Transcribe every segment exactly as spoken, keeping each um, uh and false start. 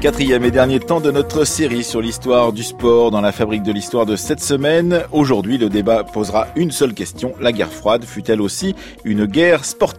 Quatrième et dernier temps de notre série sur l'histoire du sport dans la fabrique de l'histoire de cette semaine. Aujourd'hui, le débat posera une seule question. La guerre froide fut-elle aussi une guerre sportive ?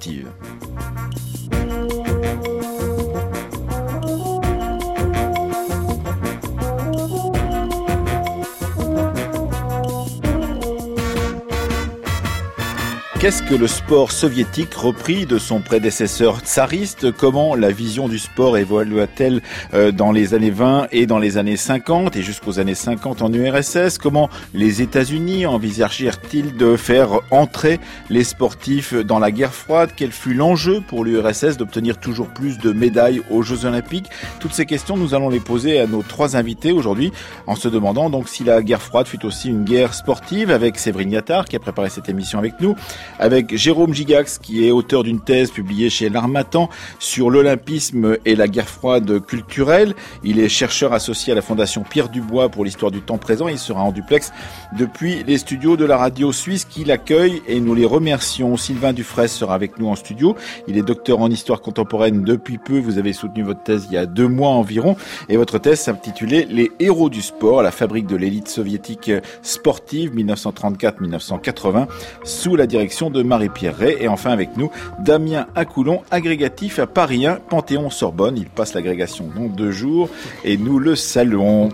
Qu'est-ce que le sport soviétique repris de son prédécesseur tsariste ? Comment la vision du sport évolua-t-elle dans les années vingt et dans les années cinquante et jusqu'aux années cinquante en U R S S ? Comment les États-Unis envisagèrent-ils de faire entrer les sportifs dans la guerre froide ? Quel fut l'enjeu pour l'U R S S d'obtenir toujours plus de médailles aux Jeux Olympiques ? Toutes ces questions, nous allons les poser à nos trois invités aujourd'hui en se demandant donc si la guerre froide fut aussi une guerre sportive, avec Séverine Yattard qui a préparé cette émission avec nous, avec Jérôme Gigax, qui est auteur d'une thèse publiée chez l'Harmattan sur l'olympisme et la guerre froide culturelle. Il est chercheur associé à la Fondation Pierre Dubois pour l'histoire du temps présent. Il sera en duplex depuis les studios de la radio suisse qui l'accueille et nous les remercions. Sylvain Dufraisse sera avec nous en studio. Il est docteur en histoire contemporaine depuis peu. Vous avez soutenu votre thèse il y a deux mois environ et votre thèse s'intitulait « Les héros du sport, la fabrique de l'élite soviétique sportive mille neuf cent trente-quatre à mille neuf cent quatre-vingts » sous la direction de Marie-Pierre Ray. Et enfin avec nous, Damien Acoulon, agrégatif à Paris un, Panthéon-Sorbonne. Il passe l'agrégation dans deux jours et nous le saluons.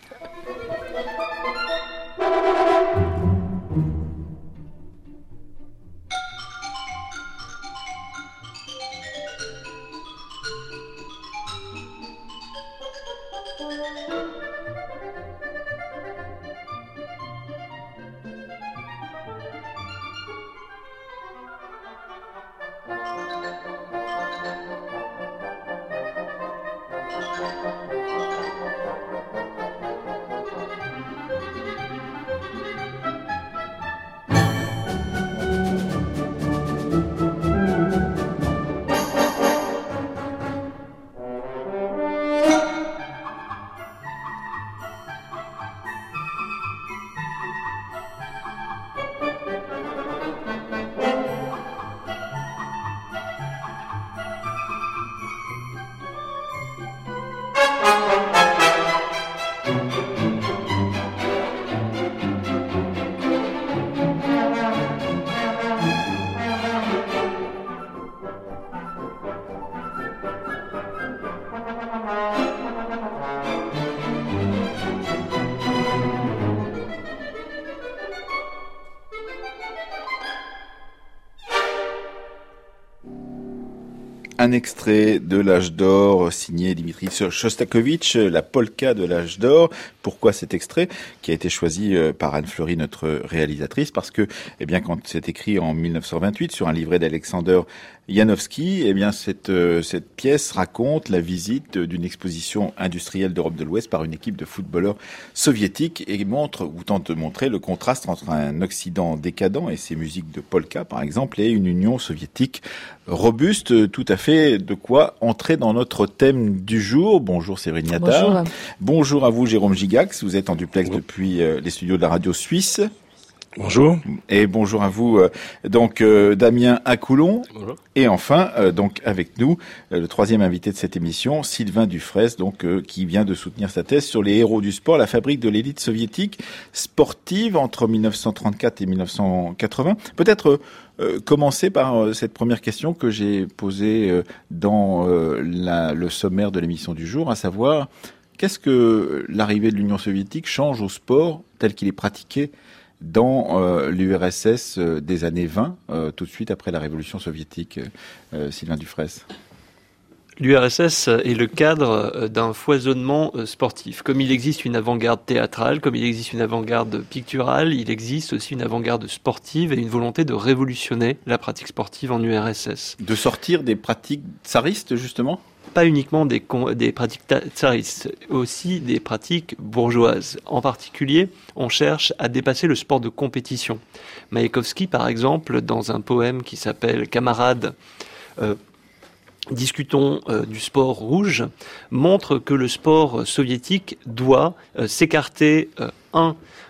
Un extrait de l'âge d'or signé Dimitri Shostakovich, la polka de l'âge d'or. Pourquoi cet extrait qui a été choisi par Anne Fleury, notre réalisatrice ? Parce que, eh bien, quand c'est écrit en mille neuf cent vingt-huit sur un livret d'Alexander Janowski, eh bien, cette, cette pièce raconte la visite d'une exposition industrielle d'Europe de l'Ouest par une équipe de footballeurs soviétiques et montre, ou tente de montrer, le contraste entre un Occident décadent et ses musiques de polka, par exemple, et une Union soviétique robuste, tout à fait de quoi entrer dans notre thème du jour. Bonjour Séverine Yattard. Bonjour. Bonjour à vous Jérôme Gigax, vous êtes en duplex bonjour. Depuis euh, les studios de la radio suisse. Bonjour. Et bonjour à vous, euh, donc euh, Damien Acoulon. Bonjour. Et enfin, euh, donc avec nous, euh, le troisième invité de cette émission, Sylvain Dufraisse, donc euh, qui vient de soutenir sa thèse sur les héros du sport, la fabrique de l'élite soviétique sportive entre mille neuf cent trente-quatre et mille neuf cent quatre-vingts. Peut-être euh, commencer par euh, cette première question que j'ai posée euh, dans euh, la, le sommaire de l'émission du jour, à savoir qu'est-ce que l'arrivée de l'Union soviétique change au sport tel qu'il est pratiqué dans euh, l'U R S S euh, des années vingt, euh, tout de suite après la révolution soviétique, euh, Sylvain Dufraisse. L'U R S S est le cadre d'un foisonnement sportif. Comme il existe une avant-garde théâtrale, comme il existe une avant-garde picturale, il existe aussi une avant-garde sportive et une volonté de révolutionner la pratique sportive en U R S S. De sortir des pratiques tsaristes, justement ? Pas uniquement des, des pratiques tsaristes, aussi des pratiques bourgeoises. En particulier, on cherche à dépasser le sport de compétition. Maïakovski, par exemple, dans un poème qui s'appelle « Camarades euh, », discutons euh, du sport rouge, montre que le sport soviétique doit euh, s'écarter, euh, un,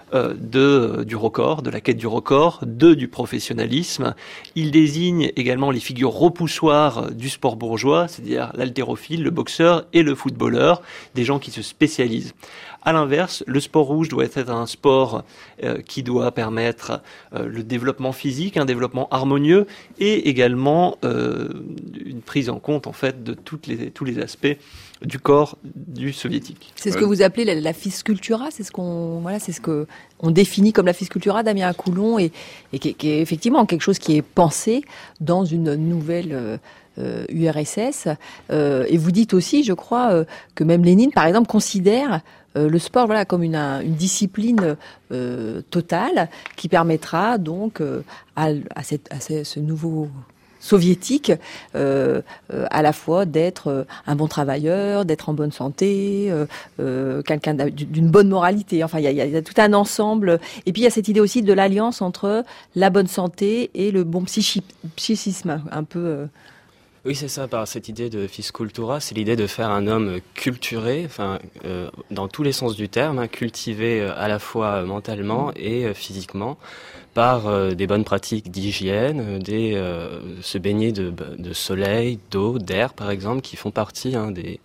euh, de, du record, de la quête du record, deux du professionnalisme. Il désigne également les figures repoussoires du sport bourgeois, c'est-à-dire l'haltérophile, le boxeur et le footballeur, des gens qui se spécialisent. À l'inverse, le sport rouge doit être un sport euh, qui doit permettre euh, le développement physique, un développement harmonieux et également euh, une prise en compte en fait de toutes les, tous les aspects du corps du soviétique. C'est ce que vous appelez la, la fiscultura, c'est ce qu'on voilà, c'est ce que on définit comme la fiscultura, Damien Akoulon, et, et qui, qui est effectivement quelque chose qui est pensé dans une nouvelle euh, euh, U R S S. Euh, et vous dites aussi, je crois, euh, que même Lénine, par exemple, considère euh, le sport, voilà, comme une, une discipline euh, totale qui permettra donc euh, à, à, cette, à ce, ce nouveau soviétique, euh, euh, à la fois d'être euh, un bon travailleur, d'être en bonne santé, euh, euh, quelqu'un d'une bonne moralité. Enfin, il y a, y a tout un ensemble. Et puis il y a cette idée aussi de l'alliance entre la bonne santé et le bon psychi- psychisme, un peu. Euh... Oui, c'est ça. Par cette idée de fiscultura, c'est l'idée de faire un homme culturé, enfin, euh, dans tous les sens du terme, hein, cultivé euh, à la fois mentalement et euh, physiquement, par euh, des bonnes pratiques d'hygiène, des euh, se baigner de, de soleil, d'eau, d'air, par exemple, qui font partie hein, des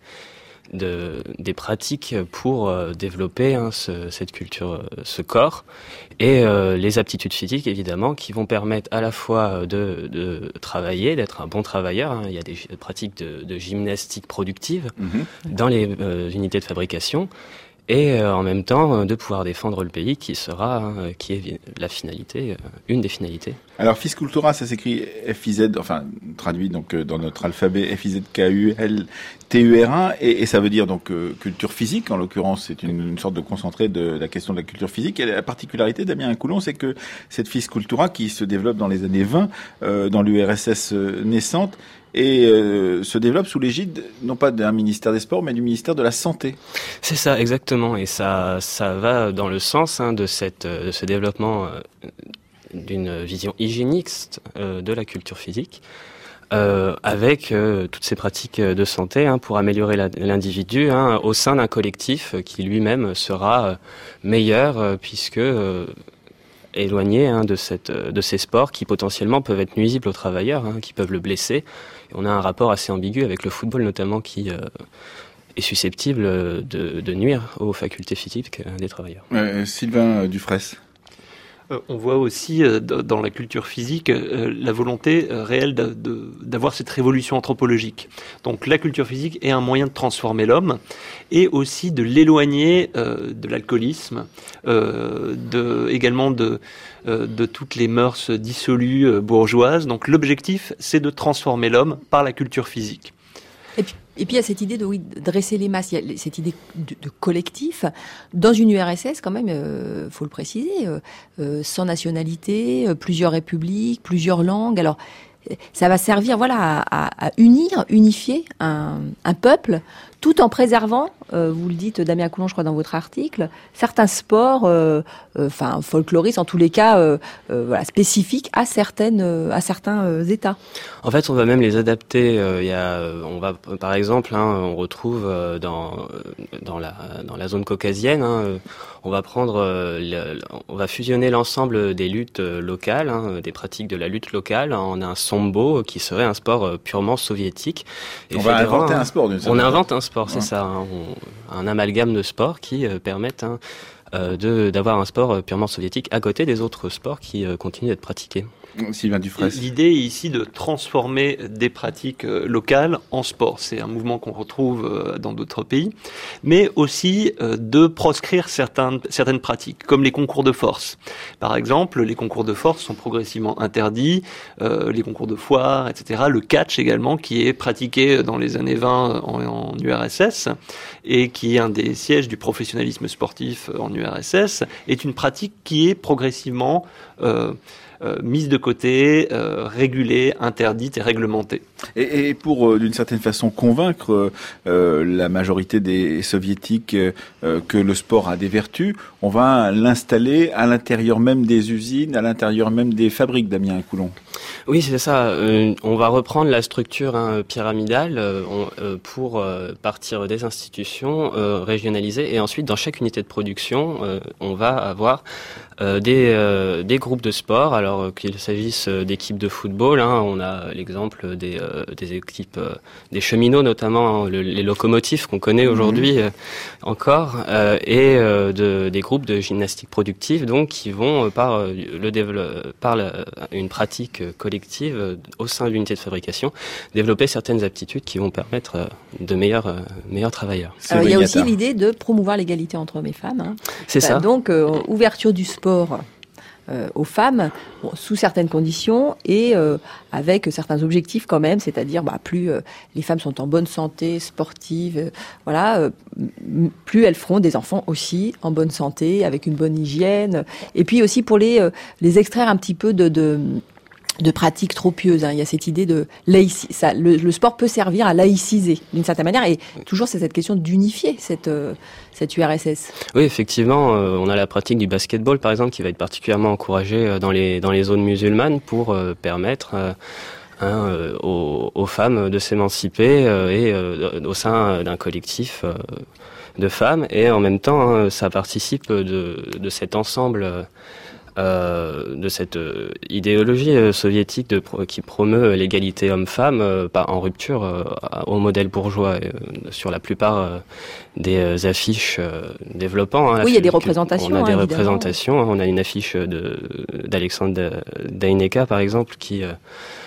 de, des pratiques pour euh, développer hein, ce, cette culture, euh, ce corps, et euh, les aptitudes physiques évidemment qui vont permettre à la fois de, de travailler, d'être un bon travailleur. Hein. Il y a des pratiques de, de gymnastique productive mmh. dans les euh, unités de fabrication. Et euh, en même temps euh, de pouvoir défendre le pays qui sera, hein, qui est la finalité, euh, une des finalités. Alors fiscultura, ça s'écrit F I Z, enfin traduit donc euh, dans notre alphabet F I Z K U L T U R A, et, et ça veut dire donc euh, culture physique. En l'occurrence, c'est une, une sorte de concentré de la question de la culture physique. Et la particularité, Damien Akoulon, c'est que cette fiscultura qui se développe dans les années vingt euh, dans l'U R S S euh, naissante, et euh, se développe sous l'égide, non pas d'un ministère des Sports, mais du ministère de la Santé. C'est ça, exactement. Et ça, ça va dans le sens hein, de, cette, de ce développement euh, d'une vision hygiéniste euh, de la culture physique, euh, avec euh, toutes ces pratiques de santé hein, pour améliorer la, l'individu hein, au sein d'un collectif qui lui-même sera euh, meilleur, euh, puisque... Euh, éloigné hein, de, cette, de ces sports qui potentiellement peuvent être nuisibles aux travailleurs, hein, qui peuvent le blesser. Et on a un rapport assez ambigu avec le football notamment qui euh, est susceptible de, de nuire aux facultés physiques des travailleurs. Euh, Sylvain Dufraisse. Euh, on voit aussi euh, dans la culture physique euh, la volonté euh, réelle de, de, d'avoir cette révolution anthropologique. Donc la culture physique est un moyen de transformer l'homme et aussi de l'éloigner euh, de l'alcoolisme, euh, de, également de, euh, de toutes les mœurs dissolues euh, bourgeoises. Donc l'objectif, c'est de transformer l'homme par la culture physique. Et puis, et puis il y a cette idée de oui, dresser les masses, il y a cette idée de, de collectif. Dans une U R S S, quand même, euh, faut le préciser, euh, euh, sans nationalité, euh, plusieurs républiques, plusieurs langues. Alors, ça va servir voilà, à, à, à unir, unifier un, un peuple, tout en préservant, euh, vous le dites, Damien Akoulon, je crois, dans votre article, certains sports, euh, euh, enfin folkloristes, en tous les cas, euh, euh, voilà, spécifiques à certaines, euh, à certains euh, États. En fait, on va même les adapter. Euh, il y a, on va, par exemple, hein, on retrouve euh, dans dans la dans la zone caucasienne, hein, on va prendre, euh, le, on va fusionner l'ensemble des luttes euh, locales, hein, des pratiques de la lutte locale en un sambo qui serait un sport euh, purement soviétique. Et on va inventer un, un sport d'une certaine On manière. invente un sport, c'est ouais. ça, hein, on, un amalgame de sports qui euh, permettent hein, euh, de d'avoir un sport purement soviétique à côté des autres sports qui euh, continuent d'être pratiqués. Sylvain Dufraisse. L'idée est ici de transformer des pratiques locales en sport. C'est un mouvement qu'on retrouve dans d'autres pays, mais aussi de proscrire certaines, certaines pratiques, comme les concours de force. Par exemple, les concours de force sont progressivement interdits, euh, les concours de foire, et cetera. Le catch également, qui est pratiqué dans les années vingt en, en U R S S et qui est un des sièges du professionnalisme sportif en U R S S, est une pratique qui est progressivement euh, Euh, mise de côté, euh, régulée, interdite et réglementée. Et, et pour, euh, d'une certaine façon, convaincre euh, la majorité des soviétiques euh, que le sport a des vertus, on va l'installer à l'intérieur même des usines, à l'intérieur même des fabriques, Damien Coulon. Oui, c'est ça. Euh, on va reprendre la structure hein, pyramidale euh, on, euh, pour euh, partir des institutions euh, régionalisées et ensuite dans chaque unité de production, euh, on va avoir euh, des, euh, des groupes de sport. Alors euh, qu'il s'agisse d'équipes de football, hein, on a l'exemple des, euh, des équipes, euh, des cheminots notamment, hein, le, les locomotives qu'on connaît aujourd'hui euh, encore, euh, et euh, de, des groupes de gymnastique productive, donc qui vont euh, par euh, le dévelop- par la, une pratique collective euh, au sein de l'unité de fabrication, développer certaines aptitudes qui vont permettre euh, de meilleurs, euh, meilleurs travailleurs. Alors, il y a aussi l'idée de promouvoir l'égalité entre hommes et femmes. Hein. C'est bah, ça. Donc, euh, ouverture du sport euh, aux femmes, bon, sous certaines conditions et euh, avec certains objectifs quand même, c'est-à-dire bah, plus euh, les femmes sont en bonne santé, sportives, euh, voilà, euh, plus elles feront des enfants aussi en bonne santé, avec une bonne hygiène. Et puis aussi pour les, euh, les extraire un petit peu de... de de pratiques trop pieuses. Hein. Il y a cette idée de laïci- ça, le, le sport peut servir à laïciser d'une certaine manière, et toujours c'est cette question d'unifier cette euh, cette U R S S. Oui, effectivement, euh, on a la pratique du basketball par exemple qui va être particulièrement encouragée euh, dans les dans les zones musulmanes pour euh, permettre euh, Hein, euh, aux, aux femmes de s'émanciper euh, et euh, au sein d'un collectif euh, de femmes, et en même temps hein, ça participe de, de cet ensemble euh, de cette euh, idéologie euh, soviétique de, qui promeut l'égalité homme-femme euh, en rupture euh, au modèle bourgeois euh, sur la plupart euh, des euh, affiches euh, développant. Hein, oui, il y a des représentations. On a hein, des évidemment. représentations. On a une affiche de, d'Alexandre Deineka par exemple qui euh,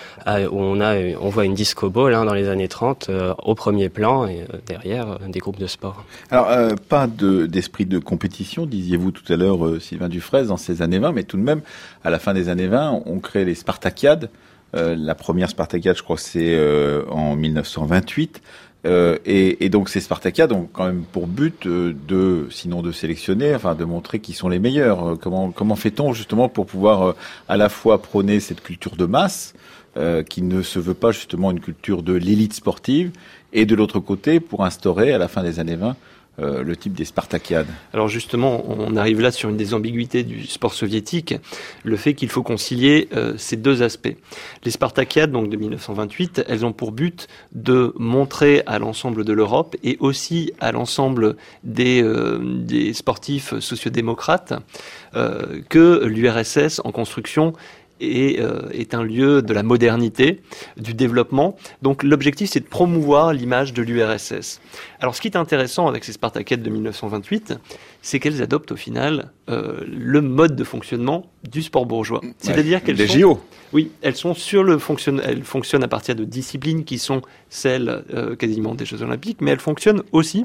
où on a, on voit une disco ball hein, dans les années trente euh, au premier plan et euh, derrière euh, des groupes de sport. Alors euh, pas de, d'esprit de compétition, disiez-vous tout à l'heure, euh, Sylvain Dufraisse, dans ces années vingt, mais tout de même, à la fin des années vingt, on crée les Spartakiades. Euh, la première Spartakiade, je crois, c'est euh, en dix-neuf cent vingt-huit. Euh, et, et donc ces Spartakiades ont quand même pour but euh, de, sinon de sélectionner, enfin de montrer qui sont les meilleurs. Euh, comment comment fait-on justement pour pouvoir euh, à la fois prôner cette culture de masse euh, qui ne se veut pas justement une culture de l'élite sportive, et de l'autre côté pour instaurer à la fin des années vingt euh, le type des Spartakiades. Alors justement, on arrive là sur une des ambiguïtés du sport soviétique, le fait qu'il faut concilier euh, ces deux aspects. Les Spartakiades, donc de dix-neuf cent vingt-huit, elles ont pour but de montrer à l'ensemble de l'Europe et aussi à l'ensemble des, euh, des sportifs sociodémocrates euh, que l'U R S S en construction est, euh, est un lieu de la modernité, du développement. Donc l'objectif, c'est de promouvoir l'image de l'U R S S. Alors ce qui est intéressant avec ces Spartakiades de dix-neuf cent vingt-huit, c'est qu'elles adoptent au final euh, le mode de fonctionnement du sport bourgeois. C'est-à-dire ouais, qu'elles des sont... J O. Oui, elles sont sur le fonctionne, elles fonctionnent à partir de disciplines qui sont celles euh, quasiment des Jeux Olympiques, mais elles fonctionnent aussi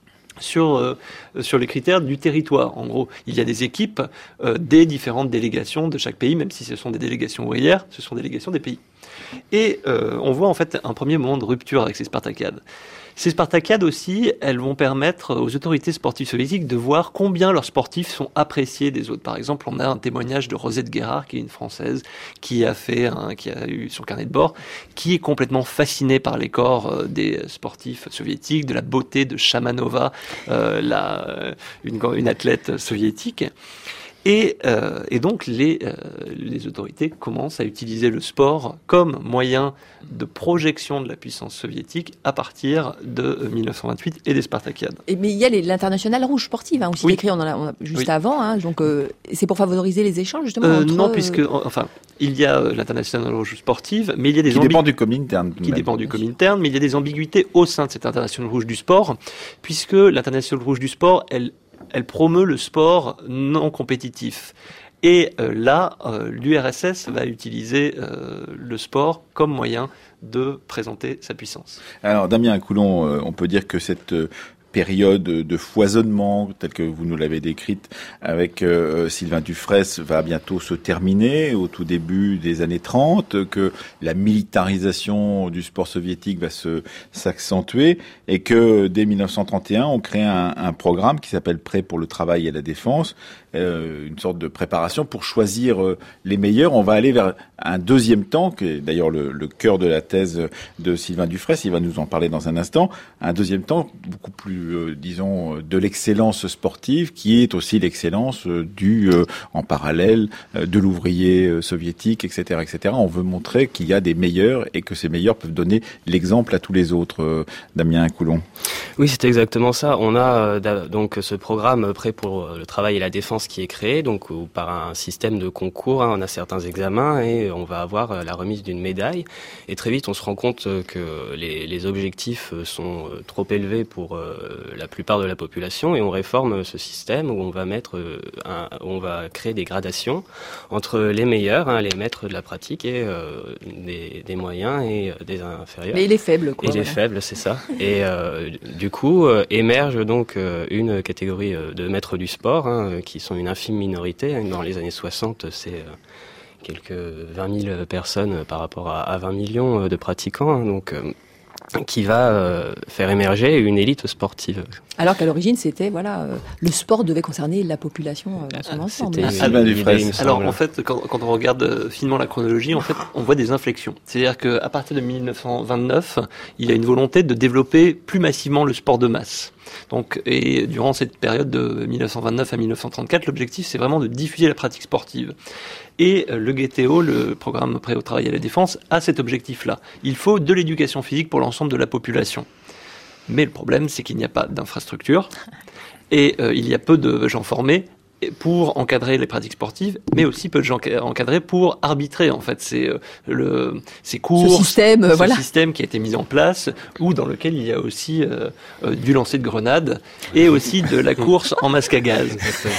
sur euh, sur les critères du territoire. En gros, il y a des équipes euh, des différentes délégations de chaque pays, même si ce sont des délégations ouvrières, ce sont des délégations des pays. Et euh, on voit en fait un premier moment de rupture avec ces Spartakiades. Ces Spartakiades aussi, elles vont permettre aux autorités sportives soviétiques de voir combien leurs sportifs sont appréciés des autres. Par exemple, on a un témoignage de Rosette Guérard, qui est une Française, qui a fait, un, qui a eu son carnet de bord, qui est complètement fascinée par les corps des sportifs soviétiques, de la beauté de Shamanova, euh, la, une, une athlète soviétique. Et, euh, et donc les, euh, les autorités commencent à utiliser le sport comme moyen de projection de la puissance soviétique à partir de dix-neuf cent vingt-huit et des Spartakiades. Et, mais il y a les, l'internationale rouge sportive hein, aussi oui. écrit on en a, on a, juste oui. avant, hein, donc euh, c'est pour favoriser les échanges justement euh, entre... Non, puisque enfin il y a euh, l'internationale rouge sportive, mais il y a des qui ambi- dépend du Comintern, qui dépend du Comintern, mais il y a des ambiguïtés au sein de cette internationale rouge du sport, puisque l'internationale rouge du sport, elle Elle promeut le sport non compétitif. Et euh, là, euh, l'U R S S va utiliser euh, le sport comme moyen de présenter sa puissance. Alors, Damien Coulon, euh, on peut dire que cette euh, période de foisonnement, telle que vous nous l'avez décrite avec euh, Sylvain Dufraisse, va bientôt se terminer au tout début des années trente, que la militarisation du sport soviétique va se s'accentuer et que dès dix-neuf cent trente et un, on crée un, un programme qui s'appelle Prêt pour le travail et la défense euh, une sorte de préparation pour choisir euh, les meilleurs. On va aller vers un deuxième temps, qui est d'ailleurs le, le cœur de la thèse de Sylvain Dufraisse, il va nous en parler dans un instant. Un deuxième temps, beaucoup plus, euh, disons, de l'excellence sportive, qui est aussi l'excellence euh, du, euh, en parallèle, euh, de l'ouvrier euh, soviétique, et cetera, et cetera. On veut montrer qu'il y a des meilleurs et que ces meilleurs peuvent donner l'exemple à tous les autres. Euh, Damien Coulon. Oui, c'est exactement ça. On a euh, donc ce programme prêt pour le travail et la défense qui est créé, donc où, par un système de concours, hein, on a certains examens et on va avoir euh, la remise d'une médaille. Et très vite, on se rend compte que les, les objectifs sont trop élevés pour euh, la plupart de la population et on réforme ce système où on va mettre, euh, un, où on va créer des gradations entre les meilleurs, hein, les maîtres de la pratique et euh, des, des moyens et des inférieurs. Et les faibles, quoi. Et voilà. les faibles, c'est ça. Et euh, du coup, euh, émerge donc euh, une catégorie euh, de maîtres du sport, hein, qui sont une infime minorité. Dans les années soixante, c'est euh, quelques vingt mille personnes par rapport à, à vingt millions de pratiquants. Hein, donc, euh, qui va euh, faire émerger une élite sportive. Alors qu'à l'origine, c'était voilà, euh, le sport devait concerner la population euh, dans son ensemble. Ah, alors en fait, quand, quand on regarde finement la chronologie, en fait, on voit des inflexions. C'est-à-dire qu'à partir de mille neuf cent vingt-neuf, il y a une volonté de développer plus massivement le sport de masse. Donc, et durant cette période de mille neuf cent vingt-neuf à mille neuf cent trente-quatre, l'objectif c'est vraiment de diffuser la pratique sportive. Et le G T O, le programme prêt au travail et à la défense, a cet objectif-là. Il faut de l'éducation physique pour l'ensemble de la population. Mais le problème, c'est qu'il n'y a pas d'infrastructure et euh, il y a peu de gens formés pour encadrer les pratiques sportives, mais aussi peu de gens encadrés pour arbitrer en fait ces euh, le ces cours, ce système, ce voilà. système qui a été mis en place, ou dans lequel il y a aussi euh, euh, du lancer de grenades et aussi de la course en masque à gaz.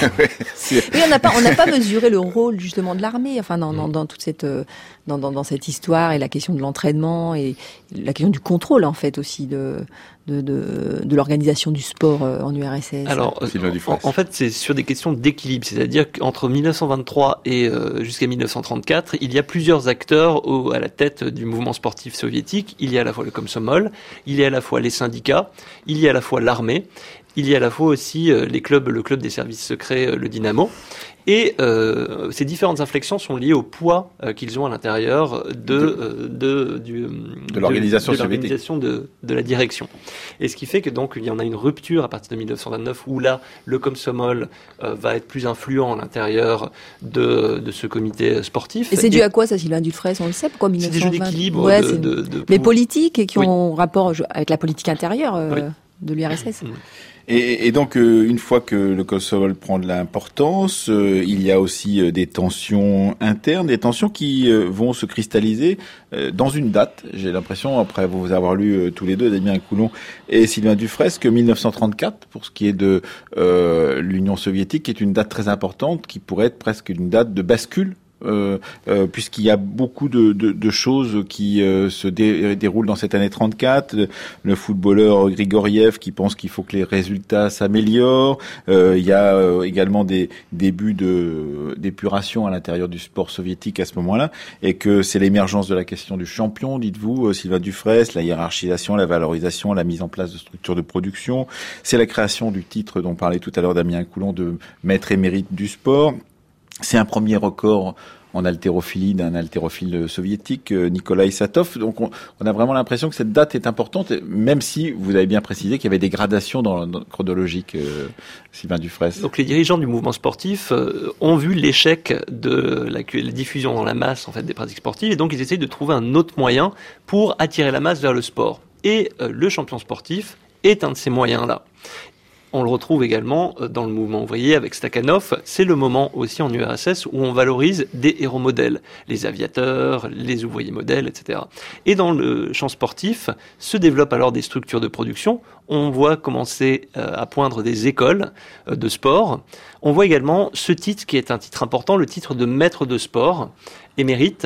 Oui, on n'a pas on n'a pas mesuré le rôle justement de l'armée, enfin dans, dans, dans toute cette dans, dans, dans cette histoire et la question de l'entraînement et la question du contrôle en fait aussi de de, de, de l'organisation du sport en U R S S. Alors, en, en fait, c'est sur des questions d'équilibre, c'est-à-dire qu'entre mille neuf cent vingt-trois et euh, jusqu'à mille neuf cent trente-quatre, il y a plusieurs acteurs au, à la tête du mouvement sportif soviétique. Il y a à la fois le Komsomol, il y a à la fois les syndicats, il y a à la fois l'armée, il y a à la fois aussi euh, les clubs, le club des services secrets, euh, le Dynamo. Et euh, ces différentes inflexions sont liées au poids euh, qu'ils ont à l'intérieur de de, euh, de, du, de l'organisation de, de, l'organisation de, de la direction. Et ce qui fait que donc il y en a une rupture à partir de mille neuf cent vingt-neuf où là le Komsomol euh, va être plus influent à l'intérieur de, de ce comité sportif. Et c'est dû à quoi ça, Sylvain Dufraisse? On le sait, pourquoi mille neuf cent vingt? C'est des jeux d'équilibre, ouais, de, de, de, mais politiques et qui oui. ont rapport avec la politique intérieure euh, oui. de l'U R S S. Et, et donc, euh, une fois que le Komsomol prend de l'importance, euh, il y a aussi euh, des tensions internes, des tensions qui euh, vont se cristalliser euh, dans une date. J'ai l'impression, après vous avoir lu euh, tous les deux, Damien Coulon et Sylvain Dufraisse, que mille neuf cent trente-quatre, pour ce qui est de euh, l'Union soviétique, est une date très importante, qui pourrait être presque une date de bascule. Euh, euh, puisqu'il y a beaucoup de, de, de choses qui euh, se dé, déroulent dans cette année trente-quatre. Le, le footballeur Grigoriev qui pense qu'il faut que les résultats s'améliorent. Euh, il y a euh, également des débuts de d'épuration à l'intérieur du sport soviétique à ce moment-là, et que c'est l'émergence de la question du champion, dites-vous, euh, Sylvain Dufraisse, la hiérarchisation, la valorisation, la mise en place de structures de production. C'est la création du titre dont parlait tout à l'heure Damien Coulon de maître émérite du sport. C'est un premier record en haltérophilie d'un haltérophile soviétique, Nikolai Satov. Donc on, on a vraiment l'impression que cette date est importante, même si vous avez bien précisé qu'il y avait des gradations dans, dans le chronologique, euh, Sylvain Dufraisse. Donc les dirigeants du mouvement sportif euh, ont vu l'échec de la, la diffusion dans la masse en fait des pratiques sportives, et donc ils essayent de trouver un autre moyen pour attirer la masse vers le sport. Et euh, le champion sportif est un de ces moyens-là. On le retrouve également dans le mouvement ouvrier avec Stakhanov. C'est le moment aussi en U R S S où on valorise des héros modèles, les aviateurs, les ouvriers modèles, et cetera. Et dans le champ sportif, se développent alors des structures de production. On voit commencer à poindre des écoles de sport. On voit également ce titre qui est un titre important, le titre de maître de sport, émérite,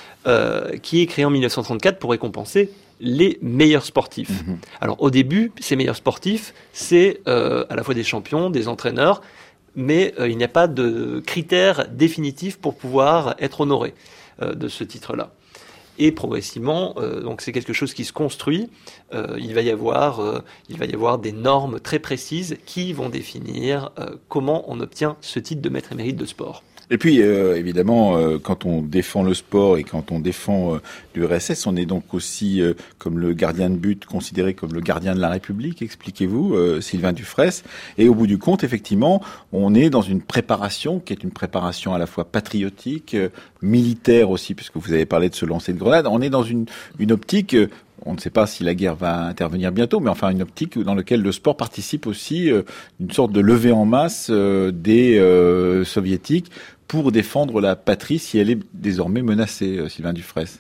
euh, qui est créé en mille neuf cent trente-quatre pour récompenser les meilleurs sportifs. Mmh. Alors au début, ces meilleurs sportifs, c'est euh, à la fois des champions, des entraîneurs, mais euh, il n'y a pas de critères définitifs pour pouvoir être honoré euh, de ce titre-là. Et progressivement, euh, donc c'est quelque chose qui se construit. Euh, il va y avoir, euh, il va y avoir des normes très précises qui vont définir euh, comment on obtient ce titre de maître émérite de sport. Et puis, euh, évidemment, euh, quand on défend le sport et quand on défend euh, l'U R S S, on est donc aussi, euh, comme le gardien de but, considéré comme le gardien de la République, expliquez-vous, euh, Sylvain Dufraisse. Et au bout du compte, effectivement, on est dans une préparation qui est une préparation à la fois patriotique, euh, militaire aussi, puisque vous avez parlé de ce lancer de grenade. On est dans une, une optique... Euh, on ne sait pas si la guerre va intervenir bientôt, mais enfin une optique dans laquelle le sport participe aussi euh, d'une sorte de levée en masse euh, des euh, soviétiques pour défendre la patrie si elle est désormais menacée, euh, Sylvain Dufraisse.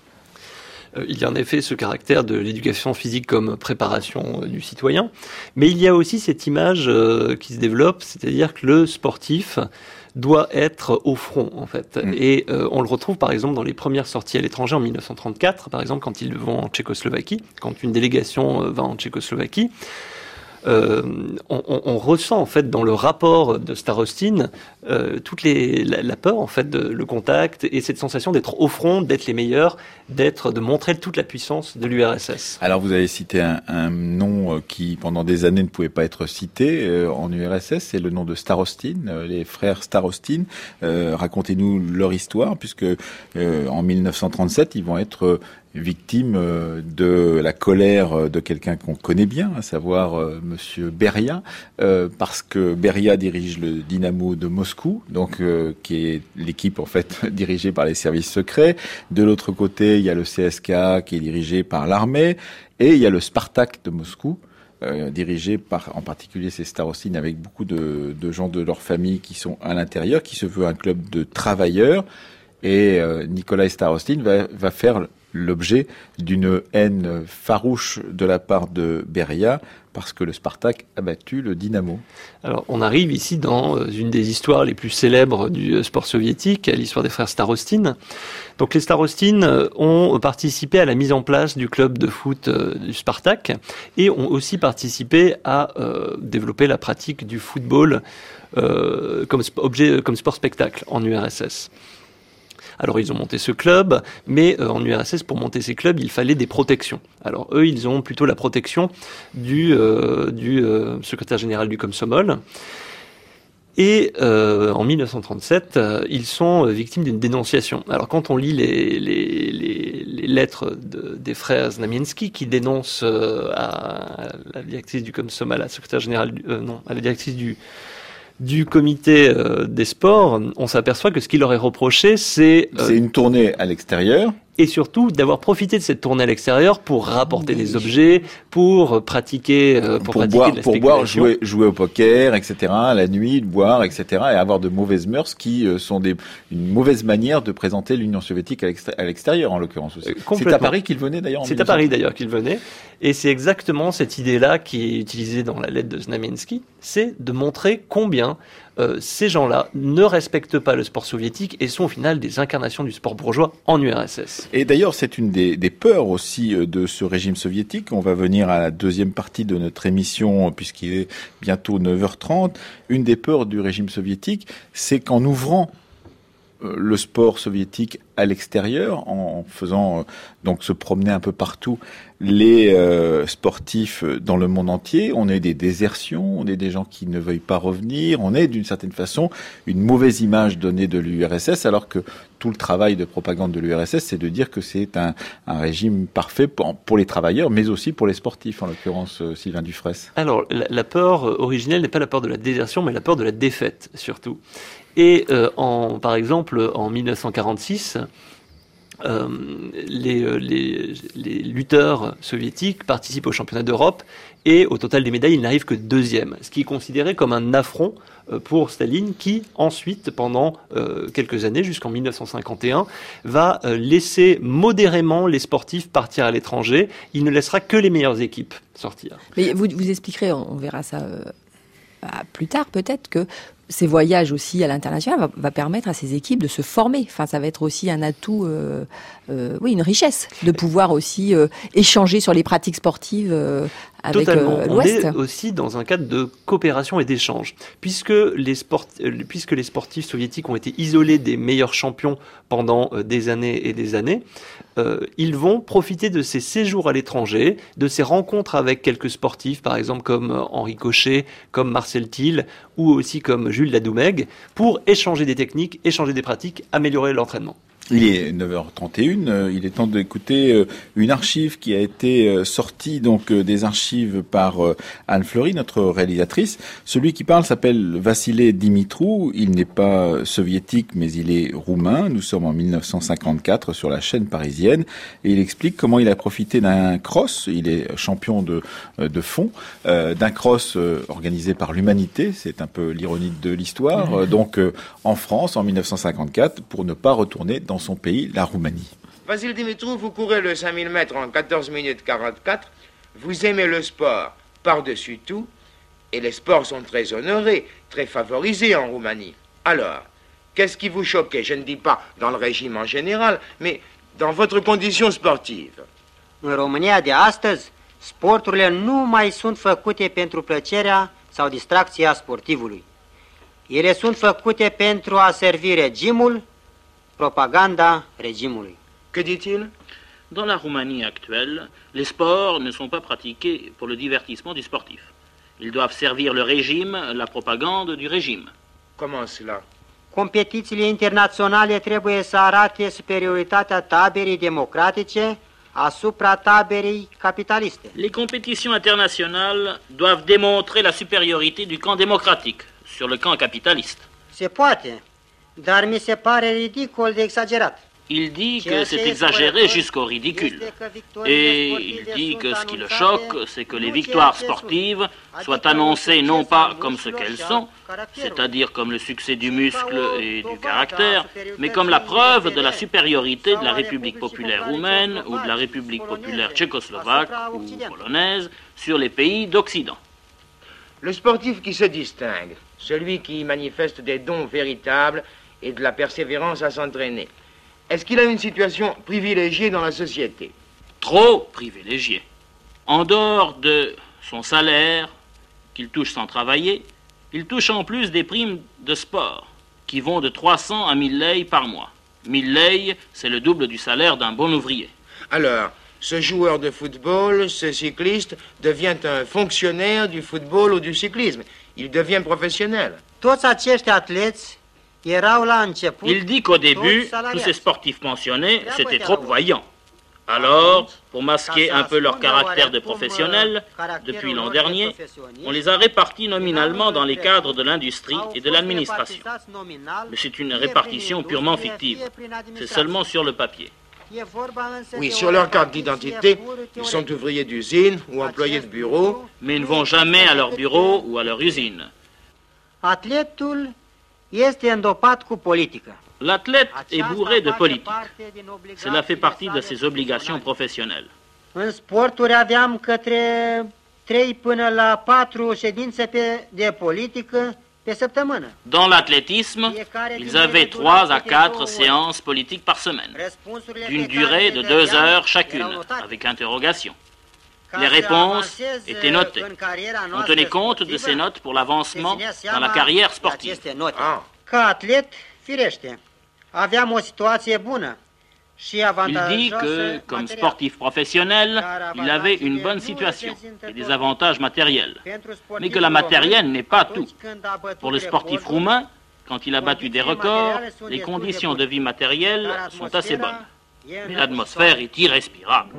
Euh, il y a en effet ce caractère de l'éducation physique comme préparation euh, du citoyen, mais il y a aussi cette image euh, qui se développe, c'est-à-dire que le sportif doit être au front, en fait. Mmh. Et euh, on le retrouve, par exemple, dans les premières sorties à l'étranger en dix-neuf cent trente-quatre, par exemple, quand ils vont en Tchécoslovaquie, quand une délégation euh, va en Tchécoslovaquie. Euh, on, on, on ressent en fait dans le rapport de Starostin euh, toute les, la, la peur en fait, de, le contact et cette sensation d'être au front, d'être les meilleurs, d'être, de montrer toute la puissance de l'U R S S. Alors vous avez cité un, un nom qui pendant des années ne pouvait pas être cité euh, en U R S S, c'est le nom de Starostin, euh, les frères Starostin. Euh, racontez-nous leur histoire puisque euh, en dix-neuf cent trente-sept ils vont être euh, victime de la colère de quelqu'un qu'on connaît bien, à savoir euh, Monsieur Beria, euh, parce que Beria dirige le Dynamo de Moscou, donc euh, qui est l'équipe en fait dirigée par les services secrets. De l'autre côté, il y a le C S K A qui est dirigé par l'armée, et il y a le Spartak de Moscou, euh, dirigé par, en particulier, c'est Starostin, avec beaucoup de, de gens de leur famille qui sont à l'intérieur, qui se veut un club de travailleurs. Et euh, Nikolai Starostin va, va faire l'objet d'une haine farouche de la part de Beria parce que le Spartak a battu le Dynamo. Alors, on arrive ici dans une des histoires les plus célèbres du sport soviétique, l'histoire des frères Starostin. Donc, les Starostin ont participé à la mise en place du club de foot du Spartak et ont aussi participé à euh, développer la pratique du football euh, comme objet, comme sport spectacle en U R S S. Alors ils ont monté ce club, mais euh, en U R S S, pour monter ces clubs, il fallait des protections. Alors eux, ils ont plutôt la protection du, euh, du euh, secrétaire général du Komsomol. Et euh, en dix-neuf cent trente-sept, euh, ils sont euh, victimes d'une dénonciation. Alors quand on lit les, les, les, les lettres de, des frères Znamiensky qui dénoncent euh, à, à la directrice du Komsomol, à la secrétaire générale, du, euh, non, à la directrice du du comité euh, des sports, on s'aperçoit que ce qui leur est reproché, c'est... Euh, c'est une tournée à l'extérieur. Et surtout, d'avoir profité de cette tournée à l'extérieur pour rapporter des objets, pour pratiquer, euh, pour, pour pratiquer boire, de la pour spéculation. boire, jouer, jouer au poker, et cetera, la nuit, de boire, et cetera, et avoir de mauvaises mœurs qui euh, sont des, une mauvaise manière de présenter l'Union soviétique à, l'extérieur, à l'extérieur, en l'occurrence aussi. Euh, c'est à Paris qu'il venait d'ailleurs en C'est à Paris d'ailleurs qu'il venait. Et c'est exactement cette idée-là qui est utilisée dans la lettre de Znamiensky, c'est de montrer combien euh, ces gens-là ne respectent pas le sport soviétique et sont au final des incarnations du sport bourgeois en U R S S. Et d'ailleurs, c'est une des, des peurs aussi de ce régime soviétique. On va venir à la deuxième partie de notre émission, puisqu'il est bientôt neuf heures trente. Une des peurs du régime soviétique, c'est qu'en ouvrant le sport soviétique à l'extérieur, en faisant donc se promener un peu partout les euh, sportifs dans le monde entier, on est des désertions, on est des gens qui ne veuillent pas revenir, on est d'une certaine façon une mauvaise image donnée de l'U R S S, alors que tout le travail de propagande de l'U R S S, c'est de dire que c'est un, un régime parfait pour, pour les travailleurs, mais aussi pour les sportifs, en l'occurrence euh, Sylvain Dufraisse. Alors, la, la peur originelle n'est pas la peur de la désertion, mais la peur de la défaite, surtout. Et euh, en, par exemple, en dix-neuf cent quarante-six, euh, les, les, les lutteurs soviétiques participent au championnat d'Europe et au total des médailles, ils n'arrivent que deuxième, ce qui est considéré comme un affront pour Staline qui, ensuite, pendant euh, quelques années, jusqu'en dix-neuf cent cinquante et un, va euh, laisser modérément les sportifs partir à l'étranger. Il ne laissera que les meilleures équipes sortir. Mais vous, vous expliquerez, on verra ça euh, plus tard peut-être, que ces voyages aussi à l'international va, va permettre à ces équipes de se former. Enfin, ça va être aussi un atout, euh, euh, oui, une richesse de pouvoir aussi euh, échanger sur les pratiques sportives euh, avec Totalement. euh, On l'Ouest. est aussi dans un cadre de coopération et d'échange, puisque les, sport... puisque les sportifs soviétiques ont été isolés des meilleurs champions pendant des années et des années, euh, ils vont profiter de ces séjours à l'étranger, de ces rencontres avec quelques sportifs, par exemple comme Henri Cochet, comme Marcel Thiel, ou aussi comme Jules Ladoumègue, pour échanger des techniques, échanger des pratiques, améliorer l'entraînement. Il est neuf heures trente et une, il est temps d'écouter une archive qui a été sortie donc des archives par Anne Fleury, notre réalisatrice. Celui qui parle s'appelle Vassile Dimitrou, il n'est pas soviétique mais il est roumain. Nous sommes en mille neuf cent cinquante-quatre sur la chaîne parisienne et il explique comment il a profité d'un cross, il est champion de, de fond, euh, d'un cross organisé par l'Humanité, c'est un peu l'ironie de l'histoire, mmh. donc en France en mille neuf cent cinquante-quatre pour ne pas retourner dans son pays, la Roumanie. Vassile Dimitrou, vous courez le cinq mille mètres en quatorze minutes quarante-quatre, vous aimez le sport par-dessus tout, et les sports sont très honorés, très favorisés en Roumanie. Alors, qu'est-ce qui vous choquait? Je ne dis pas dans le régime en général, mais dans votre condition sportive. În România de astăzi, sporturile nu mai sunt făcute pentru plăcerea sau distracția sportivului. Ele sunt făcute pentru a servi regimul, propaganda régimului. Que dit-il? Dans la Roumanie actuelle, les sports ne sont pas pratiqués pour le divertissement du sportif. Ils doivent servir le régime, la propagande du régime. Comment cela? Competițiile internaționale trebuie să arate superioritatea taberei democratice asupra taberei capitaliste. Les compétitions internationales doivent démontrer la supériorité du camp démocratique sur le camp capitaliste. Se poate, dar mi se pare ridicol de exagerat. Il dit que c'est exagéré jusqu'au ridicule. Et il dit que ce qui le choque, c'est que les victoires sportives soient annoncées non pas comme ce qu'elles sont, c'est-à-dire comme le succès du muscle et du caractère, mais comme la preuve de la supériorité de la République populaire roumaine ou de la République populaire tchécoslovaque ou polonaise sur les pays d'Occident. Le sportif qui se distingue, celui qui manifeste des dons véritables et de la persévérance à s'entraîner, est-ce qu'il a une situation privilégiée dans la société? Trop privilégiée. En dehors de son salaire, qu'il touche sans travailler, il touche en plus des primes de sport, qui vont de trois cents à mille lei par mois. mille lei, c'est le double du salaire d'un bon ouvrier. Alors, ce joueur de football, ce cycliste, devient un fonctionnaire du football ou du cyclisme. Il devient professionnel. Toți acești atleți erau la început. Il dit qu'au début, tous ces sportifs mentionnés, c'était trop voyant. Alors, pour masquer un peu leur caractère de professionnels, depuis l'an dernier, on les a répartis nominalement dans les cadres de l'industrie et de l'administration. Mais c'est une répartition purement fictive. C'est seulement sur le papier. Oui, sur leur carte d'identité, ils sont ouvriers d'usine ou employés de bureau. Mais ils ne vont jamais à leur bureau ou à leur usine. Atletul este îndopat cu politică. L'athlète est bourré de politique. Cela fait partie de ses obligations professionnelles. În sporturi aveam către trei până la patru ședințe pe, de politică pe săptămână. Dans l'athlétisme, ils avaient trois à quatre séances politiques par semaine, d'une durée de deux heures chacune, avec interrogation. Les réponses étaient notées. On tenait compte de ces notes pour l'avancement dans la carrière sportive. Ah. Ca atlet, firește, aveam o situație bună și Il avantajoasă dit que, comme sportif professionnel, il avait une bonne situation et des avantages matériels. Mais que la matérielle n'est pas tout. Pour le sportif roumain, quand il a battu des records, les conditions de vie matérielles sont assez bonnes. Mais l'atmosphère est irrespirable.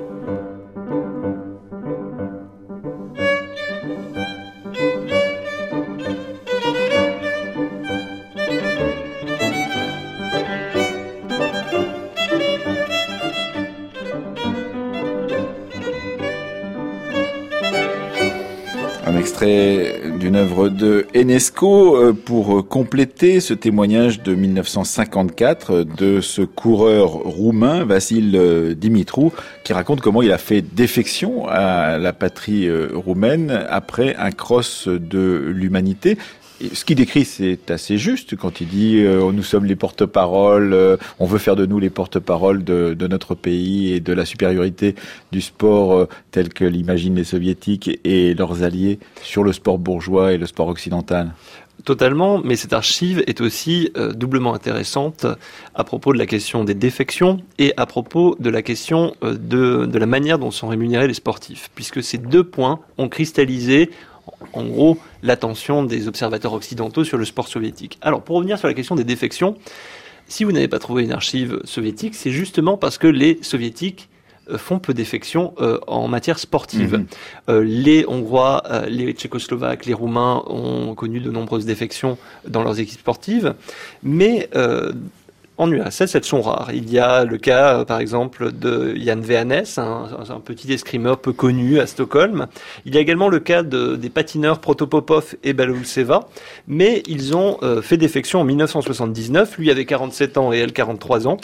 Un extrait d'une œuvre de Enesco pour compléter ce témoignage de mille neuf cent cinquante-quatre de ce coureur roumain, Vassile Dimitrou, qui raconte comment il a fait défection à la patrie roumaine après un cross de l'Humanité. ce qu'il décrit, c'est assez juste quand il dit euh, nous sommes les porte-paroles, euh, on veut faire de nous les porte-paroles de, de notre pays et de la supériorité du sport euh, tel que l'imaginent les soviétiques et leurs alliés sur le sport bourgeois et le sport occidental. Totalement, mais cette archive est aussi euh, doublement intéressante à propos de la question des défections et à propos de la question euh, de, de la manière dont sont rémunérés les sportifs, puisque ces deux points ont cristallisé en gros l'attention des observateurs occidentaux sur le sport soviétique. Alors pour revenir sur la question des défections, si vous n'avez pas trouvé une archive soviétique, c'est justement parce que les soviétiques font peu défections euh, en matière sportive. Mmh. Euh, les Hongrois, euh, les Tchécoslovaques, les Roumains ont connu de nombreuses défections dans leurs équipes sportives, mais euh, en U R S S, elles sont rares. Il y a le cas, euh, par exemple, de Jan Veanes, un, un petit escrimeur peu connu à Stockholm. Il y a également le cas de, des patineurs Protopopov et Balaoultseva, mais ils ont euh, fait défection en dix-neuf cent soixante-dix-neuf. Lui avait quarante-sept ans et elle quarante-trois ans.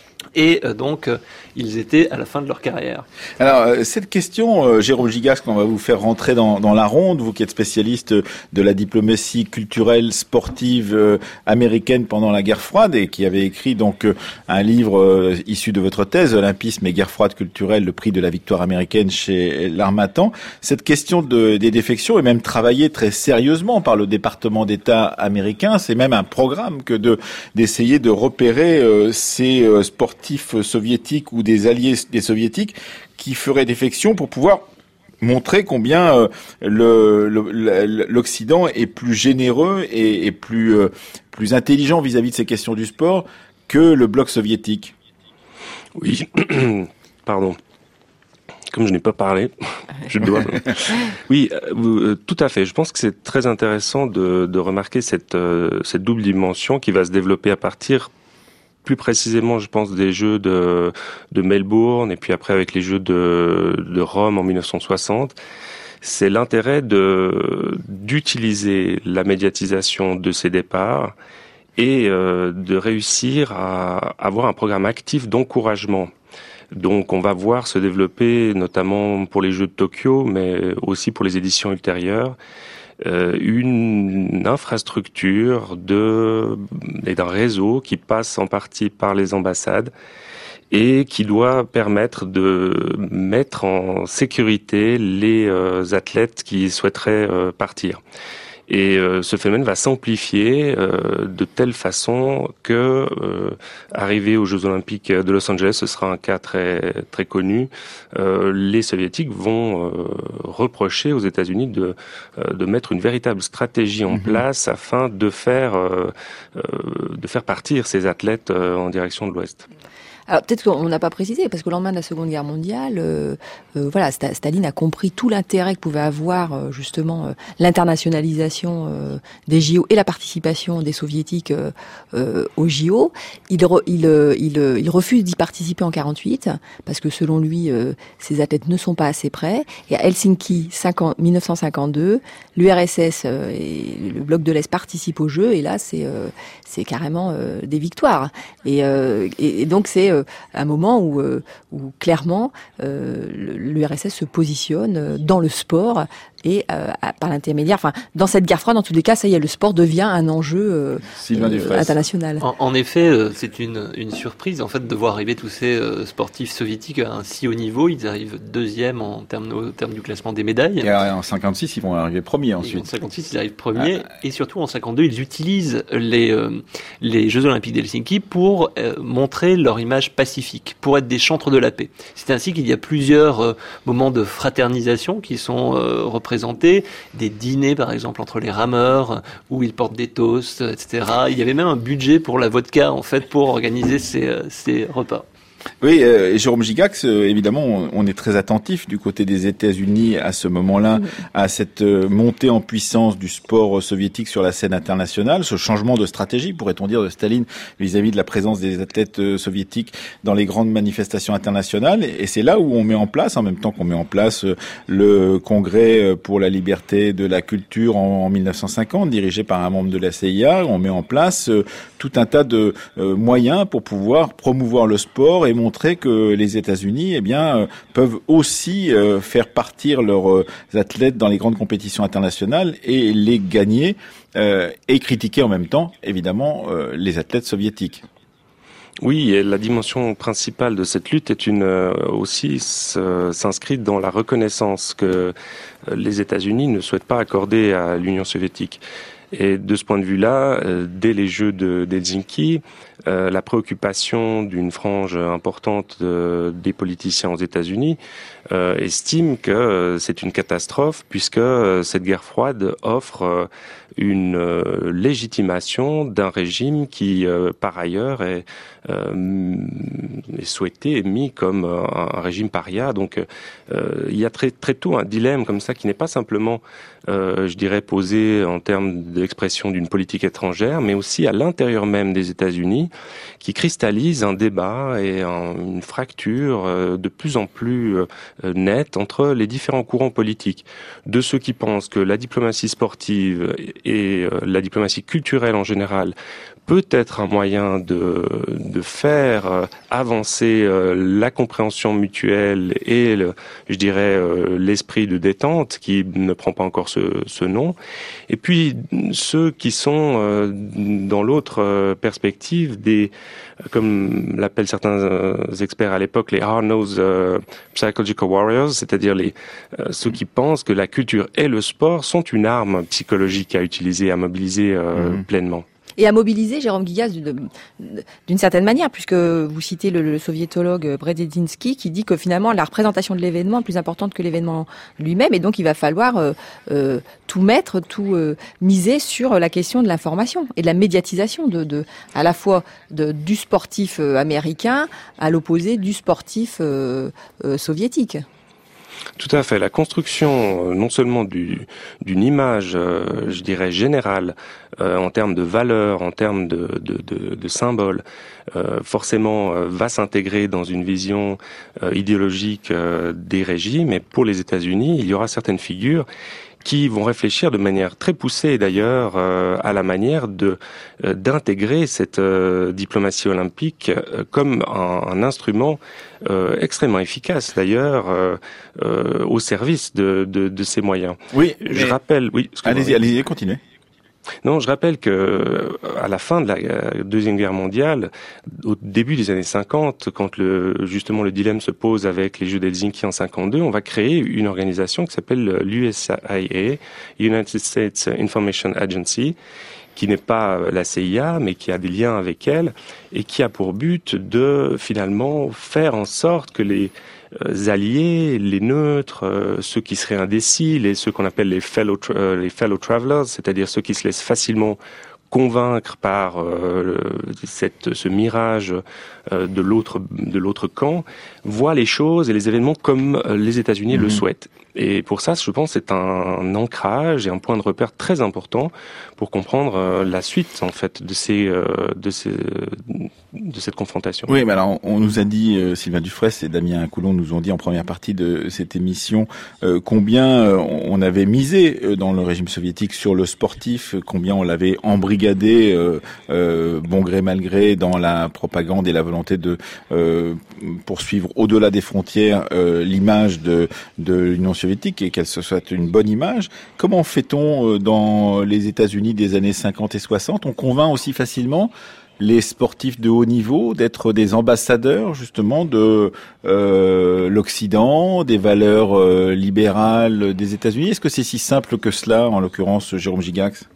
Et euh, donc, euh, ils étaient à la fin de leur carrière. Alors, euh, cette question, euh, Jérôme Gigas, qu'on va vous faire rentrer dans, dans la ronde, vous qui êtes spécialiste de la diplomatie culturelle, sportive euh, américaine pendant la guerre froide et qui avait écrit donc euh, un livre euh, issu de votre thèse, Olympisme et guerre froide culturelle, le prix de la victoire américaine chez l'Harmattan. Cette question de, des défections est même travaillée très sérieusement par le département d'État américain. C'est même un programme que de d'essayer de repérer euh, ces euh, sportifs soviétiques ou des alliés des soviétiques qui feraient défection pour pouvoir montrer combien euh, le, le, l'Occident est plus généreux et, et plus, euh, plus intelligent vis-à-vis de ces questions du sport que le bloc soviétique. Oui, pardon. Comme je n'ai pas parlé, je dois. Oui, euh, tout à fait. Je pense que c'est très intéressant de, de remarquer cette, euh, cette double dimension qui va se développer à partir plus précisément, je pense, des Jeux de, de Melbourne et puis après avec les Jeux de, de Rome en mille neuf cent soixante. C'est l'intérêt de, d'utiliser la médiatisation de ces départs et euh, de réussir à avoir un programme actif d'encouragement. Donc on va voir se développer, notamment pour les Jeux de Tokyo, mais aussi pour les éditions ultérieures, Euh, une infrastructure de, et d'un réseau qui passe en partie par les ambassades et qui doit permettre de mettre en sécurité les euh, athlètes qui souhaiteraient euh, partir. Et euh, ce phénomène va s'amplifier euh, de telle façon que, euh, arrivé aux Jeux Olympiques de Los Angeles, ce sera un cas très très connu. Euh, les Soviétiques vont euh, reprocher aux États-Unis de euh, de mettre une véritable stratégie en mmh. place afin de faire euh, euh, de faire partir ces athlètes euh, en direction de l'Ouest. Alors peut-être qu'on n'a pas précisé, parce que le lendemain de la Seconde Guerre mondiale, euh, euh, voilà, Sta- Staline a compris tout l'intérêt que pouvait avoir euh, justement euh, l'internationalisation euh, des J O et la participation des Soviétiques euh, euh, aux J O. Il, re, il, euh, il, euh, il refuse d'y participer en quarante-huit, parce que selon lui, euh, ces athlètes ne sont pas assez prêts. Et à Helsinki, cinquante, dix-neuf cent cinquante-deux, l'U R S S euh, et le bloc de l'Est participent aux Jeux, et là, c'est, euh, c'est carrément euh, des victoires. Et, euh, et, et donc, c'est euh, un moment où, euh, où clairement euh, l'U R S S se positionne dans le sport et euh, par l'intermédiaire, enfin dans cette guerre froide, dans tous les cas, ça y est, le sport devient un enjeu euh, euh, international. En, en effet, euh, c'est une, une surprise en fait de voir arriver tous ces euh, sportifs soviétiques à un si haut niveau. Ils arrivent deuxième en termes, au terme du classement des médailles. Et en cinquante-six, ils vont arriver premiers ensuite. Et en cinquante-six, ils arrivent premiers. Ah. Et surtout en cinquante-deux, ils utilisent les euh, les Jeux Olympiques d'Helsinki pour euh, montrer leur image pacifique, pour être des chantres de la paix. C'est ainsi qu'il y a plusieurs euh, moments de fraternisation qui sont euh, représentés, des dîners par exemple entre les rameurs où ils portent des toasts, et cetera. Il y avait même un budget pour la vodka en fait pour organiser ces, euh, ces repas. Oui, euh, Jérôme Gigax, euh, évidemment, on, on est très attentif du côté des États-Unis à ce moment-là, à cette euh, montée en puissance du sport soviétique sur la scène internationale, ce changement de stratégie, pourrait-on dire, de Staline vis-à-vis de la présence des athlètes euh, soviétiques dans les grandes manifestations internationales. Et, et c'est là où on met en place, en même temps qu'on met en place euh, le Congrès pour la liberté de la culture en, en dix-neuf cent cinquante, dirigé par un membre de la C I A, on met en place euh, tout un tas de euh, moyens pour pouvoir promouvoir le sport et montrer que les États-Unis, eh bien, euh, peuvent aussi euh, faire partir leurs euh, athlètes dans les grandes compétitions internationales et les gagner, euh, et critiquer en même temps, évidemment, euh, les athlètes soviétiques. Oui, et la dimension principale de cette lutte est une euh, aussi s'inscrit dans la reconnaissance que euh, les États-Unis ne souhaitent pas accorder à l'Union soviétique. Et de ce point de vue-là, euh, dès les Jeux de d'Helsinki, euh, la préoccupation d'une frange importante euh, des politiciens aux États-Unis euh, estime que euh, c'est une catastrophe puisque euh, cette guerre froide offre euh, une euh, légitimation d'un régime qui, euh, par ailleurs, est, euh, est souhaité, est mis comme euh, un régime paria. Donc, euh, il y a très très tôt un dilemme comme ça qui n'est pas simplement, euh, je dirais, posé en termes d'expression d'une politique étrangère, mais aussi à l'intérieur même des États-Unis, qui cristallise un débat et un, une fracture euh, de plus en plus euh, nette entre les différents courants politiques. De ceux qui pensent que la diplomatie sportive et euh, la diplomatie culturelle en général peut être un moyen de, de faire euh, avancer euh, la compréhension mutuelle et, le, je dirais, euh, l'esprit de détente qui ne prend pas encore ce, ce nom. Et puis ceux qui sont euh, dans l'autre euh, perspective des, comme l'appellent certains euh, experts à l'époque, les hard-nosed euh, psychological warriors, c'est-à-dire les euh, ceux qui pensent que la culture et le sport sont une arme psychologique à utiliser, à mobiliser euh, mmh. pleinement. Et à mobiliser, Jérôme Guigas, d'une, d'une certaine manière, puisque vous citez le, le soviétologue Brzezinski qui dit que finalement la représentation de l'événement est plus importante que l'événement lui-même, et donc il va falloir euh, euh, tout mettre, tout euh, miser sur la question de l'information et de la médiatisation de, de à la fois de, du sportif américain à l'opposé du sportif euh, euh, soviétique. Tout à fait. La construction, non seulement du, d'une image, euh, je dirais, générale, euh, en termes de valeurs, en termes de, de, de, de symboles, euh, forcément euh, va s'intégrer dans une vision euh, idéologique euh, des régimes. Et pour les États-Unis, il y aura certaines figures qui vont réfléchir de manière très poussée d'ailleurs euh, à la manière de euh, d'intégrer cette euh, diplomatie olympique euh, comme un, un instrument euh, extrêmement efficace d'ailleurs euh, euh, au service de, de, de ces moyens. Oui, je rappelle. Oui. Allez-y, allez-y, continuez. Non, je rappelle que à la fin de la Deuxième Guerre mondiale, au début des années cinquante, quand le, justement le dilemme se pose avec les Jeux d'Helsinki en cinquante-deux, on va créer une organisation qui s'appelle l'U S I A, United States Information Agency, qui n'est pas la C I A, mais qui a des liens avec elle, et qui a pour but de finalement faire en sorte que les alliés, les neutres, euh, ceux qui seraient indécis, les, ceux qu'on appelle les fellow, euh, les fellow travelers, c'est-à-dire ceux qui se laissent facilement convaincre par euh, cette, ce mirage euh, de l'autre de l'autre camp, voient les choses et les événements comme les États-Unis mmh. le souhaitent. Et pour ça, je pense, c'est un ancrage et un point de repère très important pour comprendre euh, la suite en fait de ces euh, de ces de cette confrontation. Oui, mais alors on nous a dit, euh, Sylvain Dufraisse et Damien Coulon nous ont dit en première partie de cette émission euh, combien euh, on avait misé euh, dans le régime soviétique sur le sportif, combien on l'avait embrigadé, euh, euh, bon gré mal gré, dans la propagande et la volonté de euh, poursuivre au-delà des frontières euh, l'image de, de l'Union soviétique et qu'elle soit une bonne image. Comment fait-on euh, dans les États-Unis des années cinquante et soixante? On convainc aussi facilement les sportifs de haut niveau d'être des ambassadeurs justement de euh, l'Occident, des valeurs euh, libérales des États-Unis. Est-ce que c'est si simple que cela, en l'occurrence Jérôme Gigax?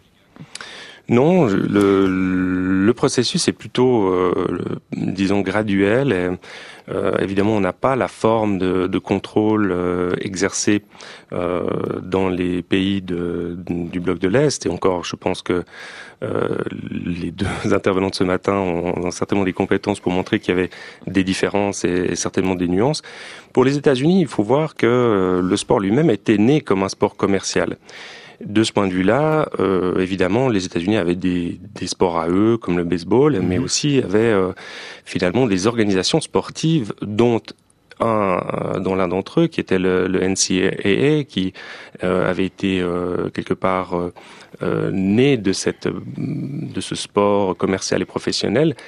Non, le, le processus est plutôt, euh, disons, graduel. Et, euh, évidemment, on n'a pas la forme de, de contrôle euh, exercé euh, dans les pays de, du bloc de l'Est. Et encore, je pense que euh, les deux intervenants de ce matin ont, ont certainement des compétences pour montrer qu'il y avait des différences et, et certainement des nuances. Pour les États-Unis, il faut voir que le sport lui-même était né comme un sport commercial. De ce point de vue-là, euh, évidemment, les États-Unis avaient des, des sports à eux, comme le baseball, mmh. mais aussi avaient euh, finalement des organisations sportives, dont un, dont l'un d'entre eux, qui était le, le N C A A, qui euh, avait été euh, quelque part euh, euh, né de cette, de ce sport commercial et professionnel,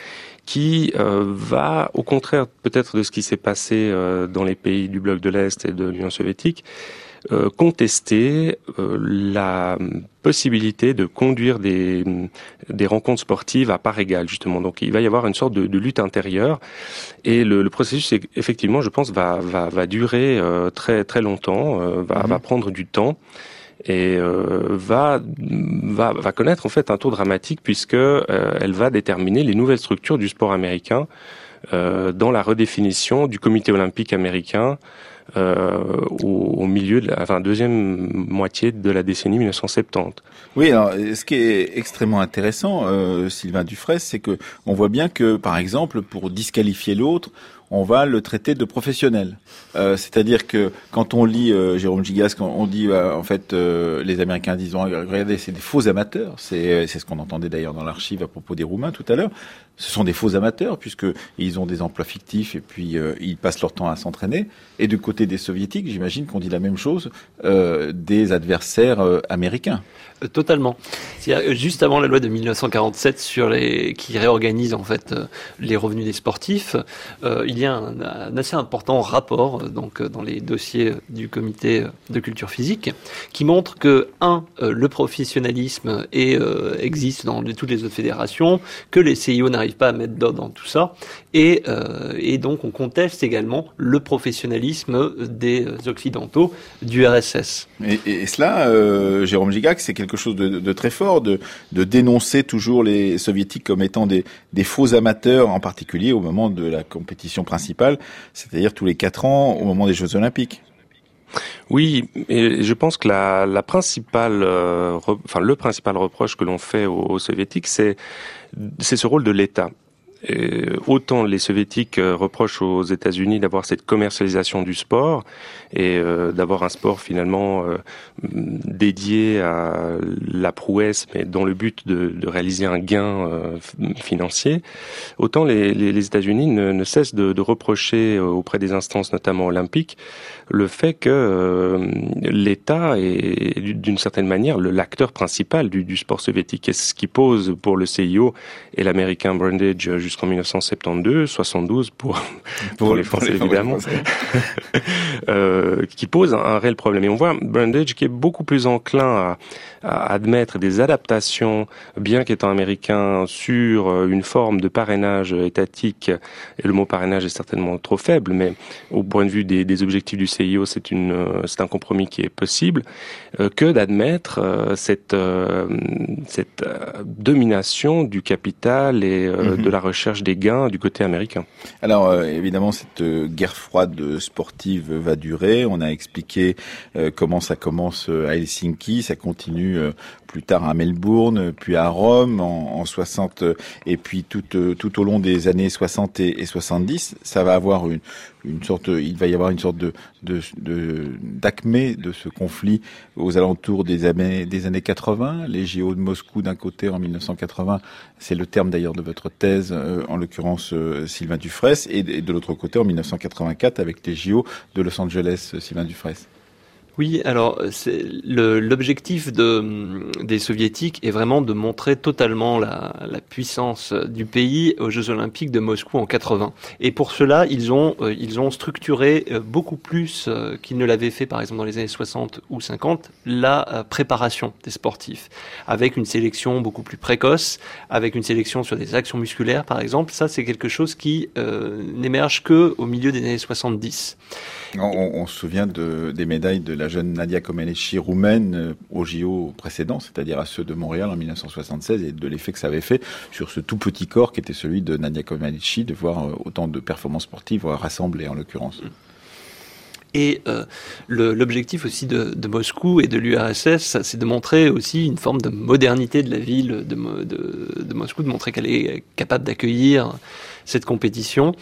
qui euh, va, au contraire peut-être de ce qui s'est passé euh, dans les pays du bloc de l'Est et de l'Union soviétique, euh, contester euh, la possibilité de conduire des, des rencontres sportives à part égale, justement. Donc il va y avoir une sorte de, de lutte intérieure, et le, le processus, effectivement, je pense, va, va, va durer euh, très, très longtemps, euh, va, mmh. va prendre du temps, et euh, va, va, va connaître en fait un tour dramatique, puisque euh, elle va déterminer les nouvelles structures du sport américain euh, dans la redéfinition du comité olympique américain euh, au, au milieu de la enfin, deuxième moitié de la décennie mille neuf cent soixante-dix. Oui, alors ce qui est extrêmement intéressant, euh, Sylvain Dufraisse, c'est que on voit bien que, par exemple, pour disqualifier l'autre, on va le traiter de professionnel. Euh, c'est-à-dire que quand on lit euh, Jérôme Gigas, quand on dit euh, en fait euh, les Américains disent regardez, c'est des faux amateurs. C'est c'est ce qu'on entendait d'ailleurs dans l'archive à propos des Roumains tout à l'heure. Ce sont des faux amateurs puisque ils ont des emplois fictifs et puis euh, ils passent leur temps à s'entraîner. Et du côté des Soviétiques, j'imagine qu'on dit la même chose euh, des adversaires euh, américains. Euh, totalement. C'est-à-dire, juste avant la loi de mille neuf cent quarante-sept sur les qui réorganise en fait euh, les revenus des sportifs, euh, il y a un, un assez important rapport euh, donc euh, dans les dossiers du comité de culture physique qui montre que un euh, le professionnalisme est, euh, existe dans les, toutes les autres fédérations, que les C I O n'arrivent pas à mettre d'ordre dans tout ça, et, euh, et donc on conteste également le professionnalisme des occidentaux du R S S. Et, et, et cela, euh, Jérôme Gigac, c'est quelque chose de, de très fort, de, de dénoncer toujours les soviétiques comme étant des, des faux amateurs, en particulier au moment de la compétition principale, c'est-à-dire tous les quatre ans au moment des Jeux Olympiques. Oui, et je pense que la, la principale, euh, re, enfin le principal reproche que l'on fait aux, aux soviétiques, c'est c'est ce rôle de l'État. Et autant les soviétiques euh, reprochent aux États-Unis d'avoir cette commercialisation du sport et euh, d'avoir un sport finalement euh, dédié à la prouesse, mais dans le but de, de réaliser un gain euh, financier, autant les, les, les États-Unis ne, ne cessent de, de reprocher auprès des instances, notamment olympiques, le fait que euh, l'État est d'une certaine manière le, l'acteur principal du, du sport soviétique. Et ce qui pose pour le C I O et l'américain Brundage jusqu'en mille neuf cent soixante-douze, soixante-douze pour, pour, pour les Français les évidemment, euh, qui pose un, un réel problème. Et on voit Brundage qui est beaucoup plus enclin à, à admettre des adaptations, bien qu'étant américain, sur une forme de parrainage étatique. Et le mot parrainage est certainement trop faible, mais au point de vue des, des objectifs du C I O, c'est une, c'est un compromis qui est possible, euh, que d'admettre euh, cette, euh, cette euh, domination du capital et euh, mm-hmm. de la recherche des gains du côté américain. Alors euh, évidemment, cette euh, guerre froide sportive va durer. On a expliqué euh, comment ça commence à Helsinki, ça continue euh, plus tard à Melbourne, puis à Rome en, en soixante, et puis tout, euh, tout au long des années soixante et, et soixante-dix, ça va avoir une, une sorte, il va y avoir une sorte de, de, de d'acmé de ce conflit aux alentours des années, des années quatre-vingts. Les J O de Moscou d'un côté en mille neuf cent quatre-vingts, c'est le terme d'ailleurs de votre thèse, euh, en l'occurrence euh, Sylvain Dufraisse, et, et de l'autre côté en mille neuf cent quatre-vingt-quatre avec les J O de Los Angeles, Sylvain Dufraisse. Oui, alors c'est le, l'objectif de, des soviétiques est vraiment de montrer totalement la, la puissance du pays aux Jeux Olympiques de Moscou en quatre-vingts. Et pour cela, ils ont euh, ils ont structuré euh, beaucoup plus euh, qu'ils ne l'avaient fait par exemple dans les années soixante ou cinquante la euh, préparation des sportifs, avec une sélection beaucoup plus précoce, avec une sélection sur des actions musculaires par exemple. Ça, c'est quelque chose qui euh, n'émerge que au milieu des années soixante-dix. On, on se souvient de, des médailles de la jeune Nadia Comaneci roumaine euh, aux J O précédents, c'est-à-dire à ceux de Montréal en mille neuf cent soixante-seize, et de l'effet que ça avait fait sur ce tout petit corps qui était celui de Nadia Comaneci, de voir euh, autant de performances sportives rassemblées en l'occurrence. Et euh, le, l'objectif aussi de, de Moscou et de l'U R S S, c'est de montrer aussi une forme de modernité de la ville de, de, de Moscou, de montrer qu'elle est capable d'accueillir cette compétition.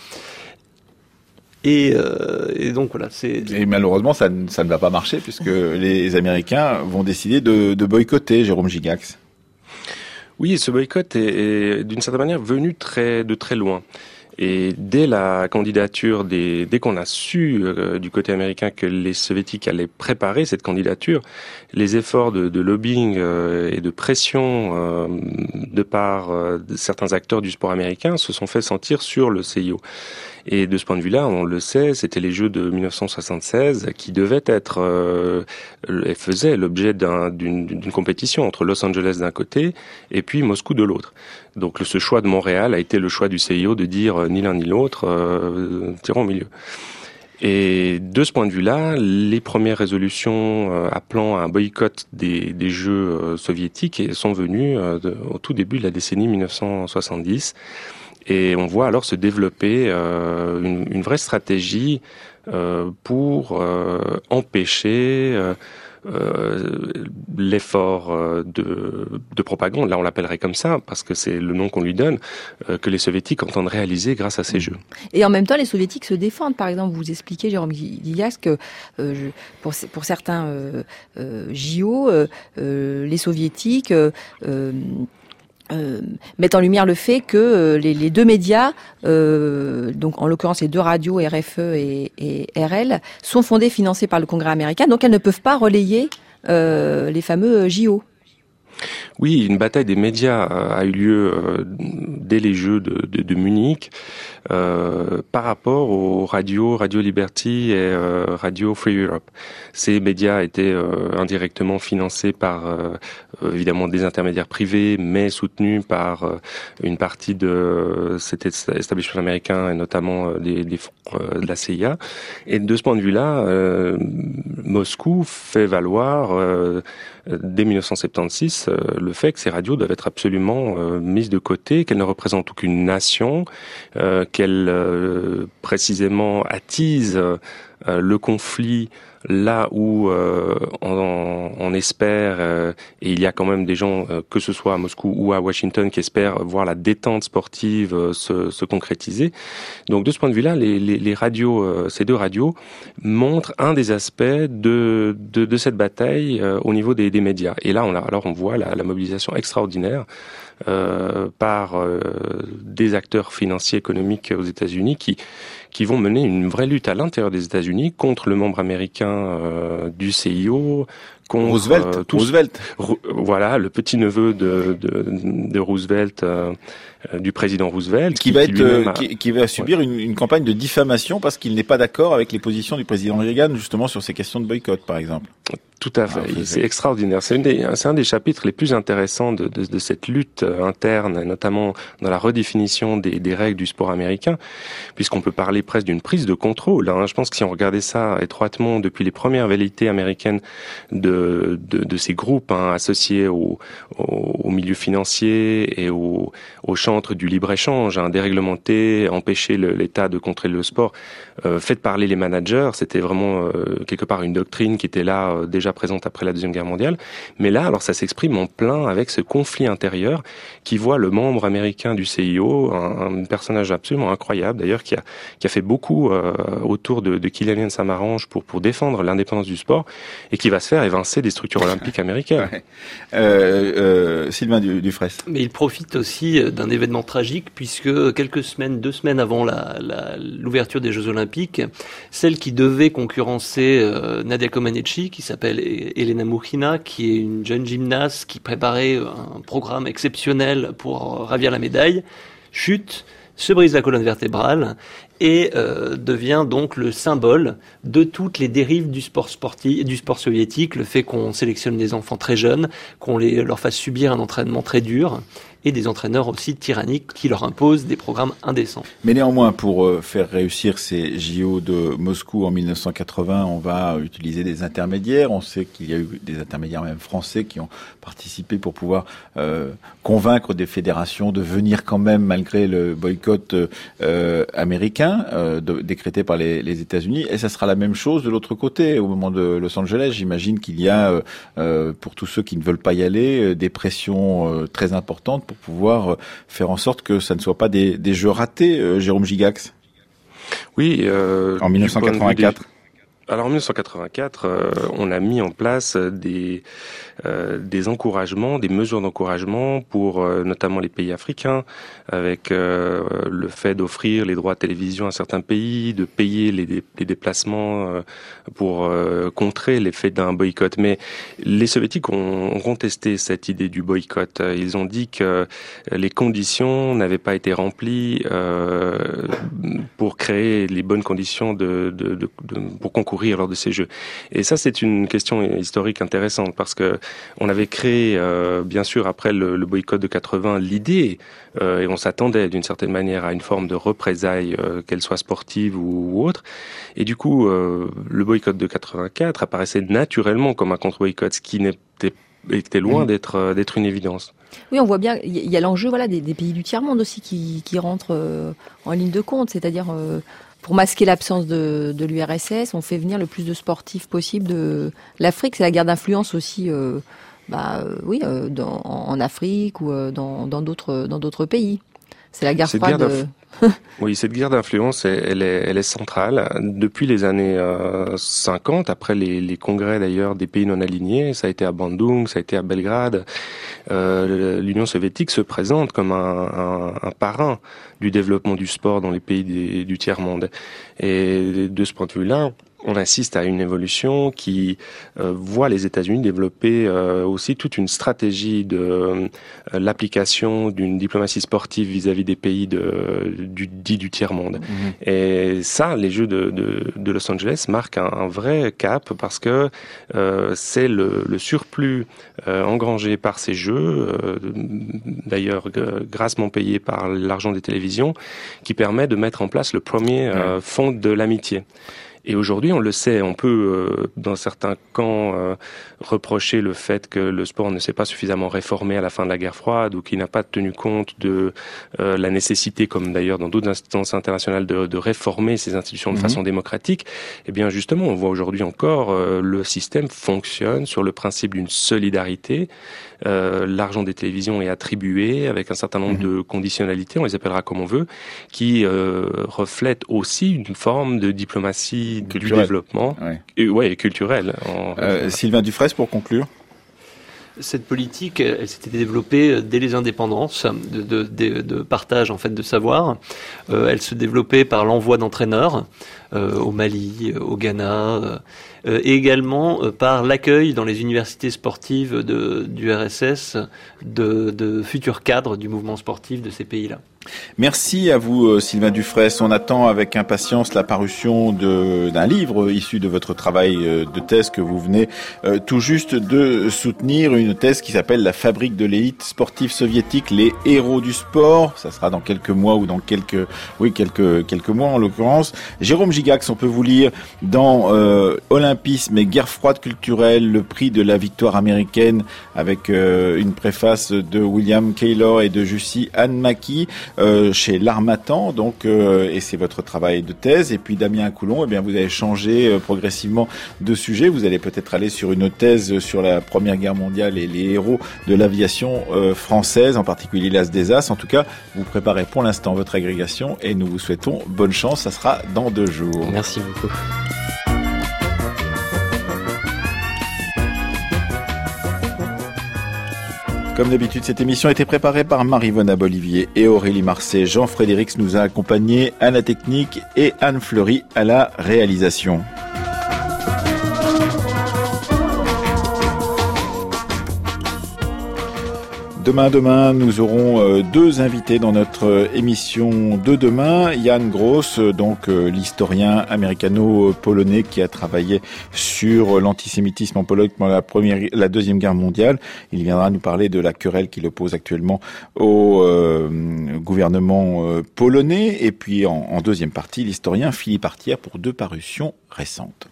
Et, euh, et donc voilà, c'est. Et malheureusement, ça, ça ne va pas marcher puisque les Américains vont décider de, de boycotter, Jérôme Gigax. Oui, ce boycott est, est d'une certaine manière venu très de très loin. Et dès la candidature, des, dès qu'on a su euh, du côté américain que les soviétiques allaient préparer cette candidature, les efforts de, de lobbying euh, et de pression euh, de part euh, de certains acteurs du sport américain se sont fait sentir sur le C I O. Et de ce point de vue-là, on le sait, c'était les Jeux de mille neuf cent soixante-seize qui devaient être euh, et faisaient l'objet d'un, d'une, d'une compétition entre Los Angeles d'un côté et puis Moscou de l'autre. Donc ce choix de Montréal a été le choix du C I O de dire euh, ni l'un ni l'autre, euh, tirons au milieu. Et de ce point de vue-là, les premières résolutions euh, appelant à un boycott des, des Jeux euh, soviétiques sont venues euh, de, au tout début de la décennie mille neuf cent soixante-dix. Et on voit alors se développer euh, une, une vraie stratégie euh, pour euh, empêcher euh, euh, l'effort euh, de, de propagande, là on l'appellerait comme ça, parce que c'est le nom qu'on lui donne, euh, que les soviétiques entendent réaliser grâce à ces jeux. Et en même temps, les soviétiques se défendent. Par exemple, vous expliquez, Jérôme Guilliac, que euh, je, pour, pour certains euh, euh, J O, euh, euh, les soviétiques... Euh, euh, Euh, mettent en lumière le fait que euh, les, les deux médias, euh, donc en l'occurrence les deux radios R F E et, et R L, sont fondés, financés par le Congrès américain, donc elles ne peuvent pas relayer euh, les fameux J O. Oui, une bataille des médias a eu lieu euh, dès les Jeux de, de, de Munich euh, par rapport aux radios Radio Liberty et euh, Radio Free Europe. Ces médias étaient euh, indirectement financés par euh, évidemment des intermédiaires privés, mais soutenus par euh, une partie de cet establishment américain et notamment euh, des, des fonds euh, de la C I A. Et de ce point de vue-là, euh, Moscou fait valoir euh, dès mille neuf cent soixante-seize euh, le fait que ces radios doivent être absolument euh, mises de côté, qu'elles ne représentent aucune nation, euh, qu'elles euh, précisément attisent euh, le conflit là où euh, on, on espère, euh, et il y a quand même des gens, euh, que ce soit à Moscou ou à Washington, qui espèrent voir la détente sportive euh, se, se concrétiser. Donc de ce point de vue-là, les, les, les radios, euh, ces deux radios, montrent un des aspects de, de, de cette bataille euh, au niveau des, des médias. Et là, on, alors on voit la, la mobilisation extraordinaire euh, par euh, des acteurs financiers économiques aux États-Unis qui qui vont mener une vraie lutte à l'intérieur des États-Unis contre le membre américain euh, du C I O, contre Roosevelt. Euh, tous, Roosevelt. Ro- voilà, le petit neveu de, de, de Roosevelt, euh, euh, du président Roosevelt, qui, qui va qui être, euh, a... qui, qui va subir ouais. une, une campagne de diffamation parce qu'il n'est pas d'accord avec les positions du président Reagan justement sur ces questions de boycott, par exemple. Tout à fait. Ah, c'est extraordinaire. C'est, une des, c'est un des chapitres les plus intéressants de, de, de cette lutte interne, notamment dans la redéfinition des, des règles du sport américain, puisqu'on peut parler presque d'une prise de contrôle. Hein. Je pense que si on regardait ça étroitement depuis les premières velléités américaines de, de, de ces groupes hein, associés au, au, au milieu financier et au, au chantre du libre-échange, hein, déréglementer, empêcher le, l'État de contrôler le sport, euh, faites parler les managers, c'était vraiment euh, quelque part une doctrine qui était là euh, déjà présente après la Deuxième Guerre mondiale. Mais là, alors ça s'exprime en plein avec ce conflit intérieur qui voit le membre américain du C I O, un, un personnage absolument incroyable d'ailleurs, qui a, qui a fait beaucoup euh, autour de, de Kylian Samaranch pour, pour défendre l'indépendance du sport et qui va se faire évincer des structures olympiques américaines. Ouais. Euh, euh, Sylvain Dufraisse. Mais il profite aussi d'un événement tragique puisque quelques semaines, deux semaines avant la, la, l'ouverture des Jeux Olympiques, celle qui devait concurrencer euh, Nadia Comaneci, qui s'appelle Elena Mouchina, qui est une jeune gymnaste qui préparait un programme exceptionnel pour ravir la médaille, chute, se brise la colonne vertébrale et euh, devient donc le symbole de toutes les dérives du sport sportif, du sport soviétique, le fait qu'on sélectionne des enfants très jeunes, qu'on les, leur fasse subir un entraînement très dur, et des entraîneurs aussi tyranniques qui leur imposent des programmes indécents. Mais néanmoins, pour euh, faire réussir ces J O de Moscou en mille neuf cent quatre-vingts, on va utiliser des intermédiaires. On sait qu'il y a eu des intermédiaires même français qui ont participé pour pouvoir euh, convaincre des fédérations de venir quand même malgré le boycott euh, américain euh, de, décrété par les, les États-Unis. Et ça sera la même chose de l'autre côté au moment de Los Angeles. J'imagine qu'il y a, euh, euh, pour tous ceux qui ne veulent pas y aller, des pressions euh, très importantes pour pouvoir faire en sorte que ça ne soit pas des, des jeux ratés, euh, Jérôme Gigax. Oui. Euh, en mille neuf cent quatre-vingt-quatre. Alors en mille neuf cent quatre-vingt-quatre, euh, on a mis en place des euh, des encouragements, des mesures d'encouragement pour euh, notamment les pays africains, avec euh, le fait d'offrir les droits de télévision à certains pays, de payer les, dé- les déplacements euh, pour euh, contrer l'effet d'un boycott. Mais les soviétiques ont, ont contesté cette idée du boycott. Ils ont dit que les conditions n'avaient pas été remplies euh, pour créer les bonnes conditions de, de, de, de pour concourir lors de ces Jeux. Et ça, c'est une question historique intéressante parce que on avait créé, euh, bien sûr, après le, le boycott de quatre-vingts, l'idée, euh, et on s'attendait d'une certaine manière à une forme de représailles, euh, qu'elle soit sportive ou, ou autre. Et du coup, euh, le boycott de quatre-vingt-quatre apparaissait naturellement comme un contre-boycott, ce qui n'était était loin mmh. d'être d'être une évidence. Oui, on voit bien, il y a l'enjeu voilà, des, des pays du tiers-monde aussi qui, qui rentrent euh, en ligne de compte, c'est-à-dire euh, pour masquer l'absence de, de l'U R S S, on fait venir le plus de sportifs possible de l'Afrique. C'est la guerre d'influence aussi, euh, bah, euh, oui, euh, dans, en Afrique ou euh, dans, dans, d'autres, dans d'autres pays. C'est la guerre Cette froide. Guerre oui, cette guerre d'influence, elle, elle, est, elle est centrale. Depuis les années euh, cinquante, après les, les congrès d'ailleurs des pays non alignés, ça a été à Bandung, ça a été à Belgrade, euh, l'Union soviétique se présente comme un, un, un parrain du développement du sport dans les pays des, du tiers-monde. Et de ce point de vue-là, on assiste à une évolution qui euh, voit les États-Unis développer euh, aussi toute une stratégie de euh, l'application d'une diplomatie sportive vis-à-vis des pays de, du dit du tiers-monde. Mmh. Et ça, les Jeux de, de, de Los Angeles marquent un, un vrai cap parce que euh, c'est le, le surplus euh, engrangé par ces Jeux, euh, d'ailleurs g- grassement payé par l'argent des télévisions, qui permet de mettre en place le premier euh, fonds de l'amitié. Et aujourd'hui, on le sait, on peut, euh, dans certains camps, euh, reprocher le fait que le sport ne s'est pas suffisamment réformé à la fin de la guerre froide ou qu'il n'a pas tenu compte de euh, la nécessité, comme d'ailleurs dans d'autres instances internationales, de, de réformer ces institutions de mmh. façon démocratique. Eh bien, justement, on voit aujourd'hui encore euh, le système fonctionne sur le principe d'une solidarité. Euh, l'argent des télévisions est attribué avec un certain nombre mmh. de conditionnalités, on les appellera comme on veut, qui euh, reflètent aussi une forme de diplomatie culturel. Du développement, ouais. Et, ouais, et culturel. En... Euh, Sylvain Dufraisse, pour conclure. Cette politique, elle, elle s'était développée dès les indépendances de, de, de, de partage en fait de savoir. Euh, elle se développait par l'envoi d'entraîneurs euh, au Mali, au Ghana, euh, et également euh, par l'accueil dans les universités sportives de, du R S S de, de futurs cadres du mouvement sportif de ces pays-là. Merci à vous, Sylvain Dufraisse. On attend avec impatience la parution de, d'un livre issu de votre travail de thèse que vous venez euh, tout juste de soutenir, une thèse qui s'appelle La fabrique de l'élite sportive soviétique, les héros du sport. Ça sera dans quelques mois ou dans quelques, oui, quelques, quelques mois en l'occurrence. Jérôme Gigax, on peut vous lire dans euh, Olympisme et guerre froide culturelle, le prix de la victoire américaine, avec euh, une préface de William Kaylor et de Jussi Anne-Maki. Euh, chez l'Harmattan, donc, euh, et c'est votre travail de thèse. Et puis Damien Coulon, eh bien, vous allez changer euh, progressivement de sujet. Vous allez peut-être aller sur une thèse sur la Première Guerre mondiale et les héros de l'aviation euh, française, en particulier l'As des As. En tout cas, vous préparez pour l'instant votre agrégation et nous vous souhaitons bonne chance. Ça sera dans deux jours. Merci beaucoup. Comme d'habitude, cette émission a été préparée par Marie-Vona Bolivier et Aurélie Marseille. Jean-Frédéric nous a accompagnés à la technique et Anne Fleury à la réalisation. Demain, demain, nous aurons euh, deux invités dans notre euh, émission de demain. Jan Gross, euh, donc euh, l'historien américano-polonais qui a travaillé sur euh, l'antisémitisme en Pologne pendant la première, la deuxième guerre mondiale. Il viendra nous parler de la querelle qu'il oppose actuellement au euh, gouvernement euh, polonais. Et puis en, en deuxième partie, l'historien Philippe Artière pour deux parutions récentes.